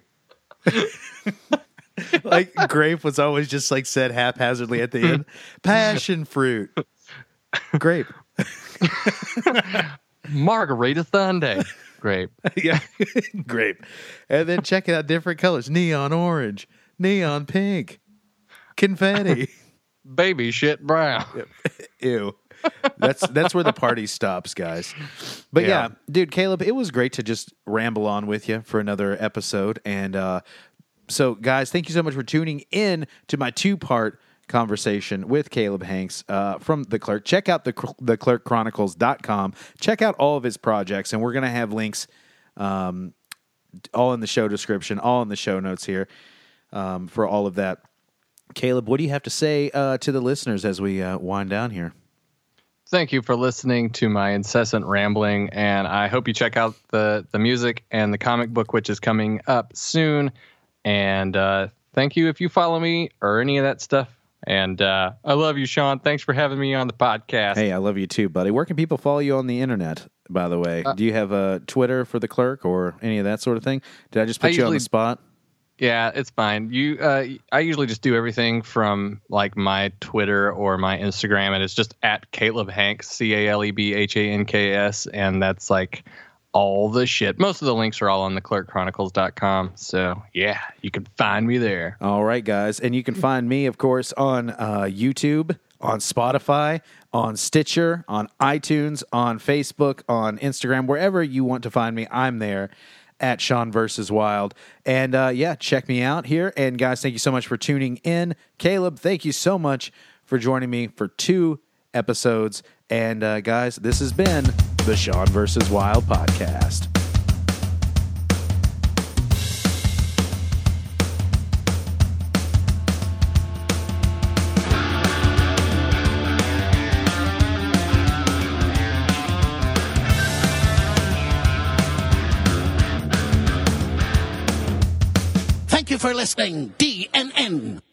Like grape was always just like said haphazardly at the end. Passion fruit, grape, margarita Sunday. Grape. Yeah, grape. And then check out different colors: neon orange, neon pink, confetti, baby shit brown. Ew. That's that's where the party stops, guys. But yeah. yeah, dude, Caleb, it was great to just ramble on with you for another episode. And uh, so, guys, thank you so much for tuning in to my two-part conversation with Caleb Hanks uh, from The Clerk. Check out the the clerk chronicles dot com. Check out all of his projects, and we're going to have links um, all in the show description, all in the show notes here um, for all of that. Caleb, what do you have to say uh, to the listeners as we uh, wind down here? Thank you for listening to my incessant rambling, and I hope you check out the, the music and the comic book, which is coming up soon. And uh, thank you if you follow me or any of that stuff. And uh, I love you, Sean. Thanks for having me on the podcast. Hey, I love you too, buddy. Where can people follow you on the internet, by the way? Uh, Do you have a Twitter for The Clerk or any of that sort of thing? Did I just put I you usually, on the spot? Yeah, it's fine. You, uh, I usually just do everything from like my Twitter or my Instagram, and it's just at Caleb Hanks, C A L E B H A N K S, and that's like all the shit. Most of the links are all on the clerk chronicles dot com. So yeah, you can find me there. All right, guys, and you can find me, of course, on uh, YouTube, on Spotify, on Stitcher, on iTunes, on Facebook, on Instagram, wherever you want to find me, I'm there. At Sean versus Wild. And uh, yeah, check me out here. And guys, thank you so much for tuning in. Caleb, thank you so much for joining me for two episodes. And uh, guys, this has been the Sean versus Wild podcast. Thank you for listening, D N N.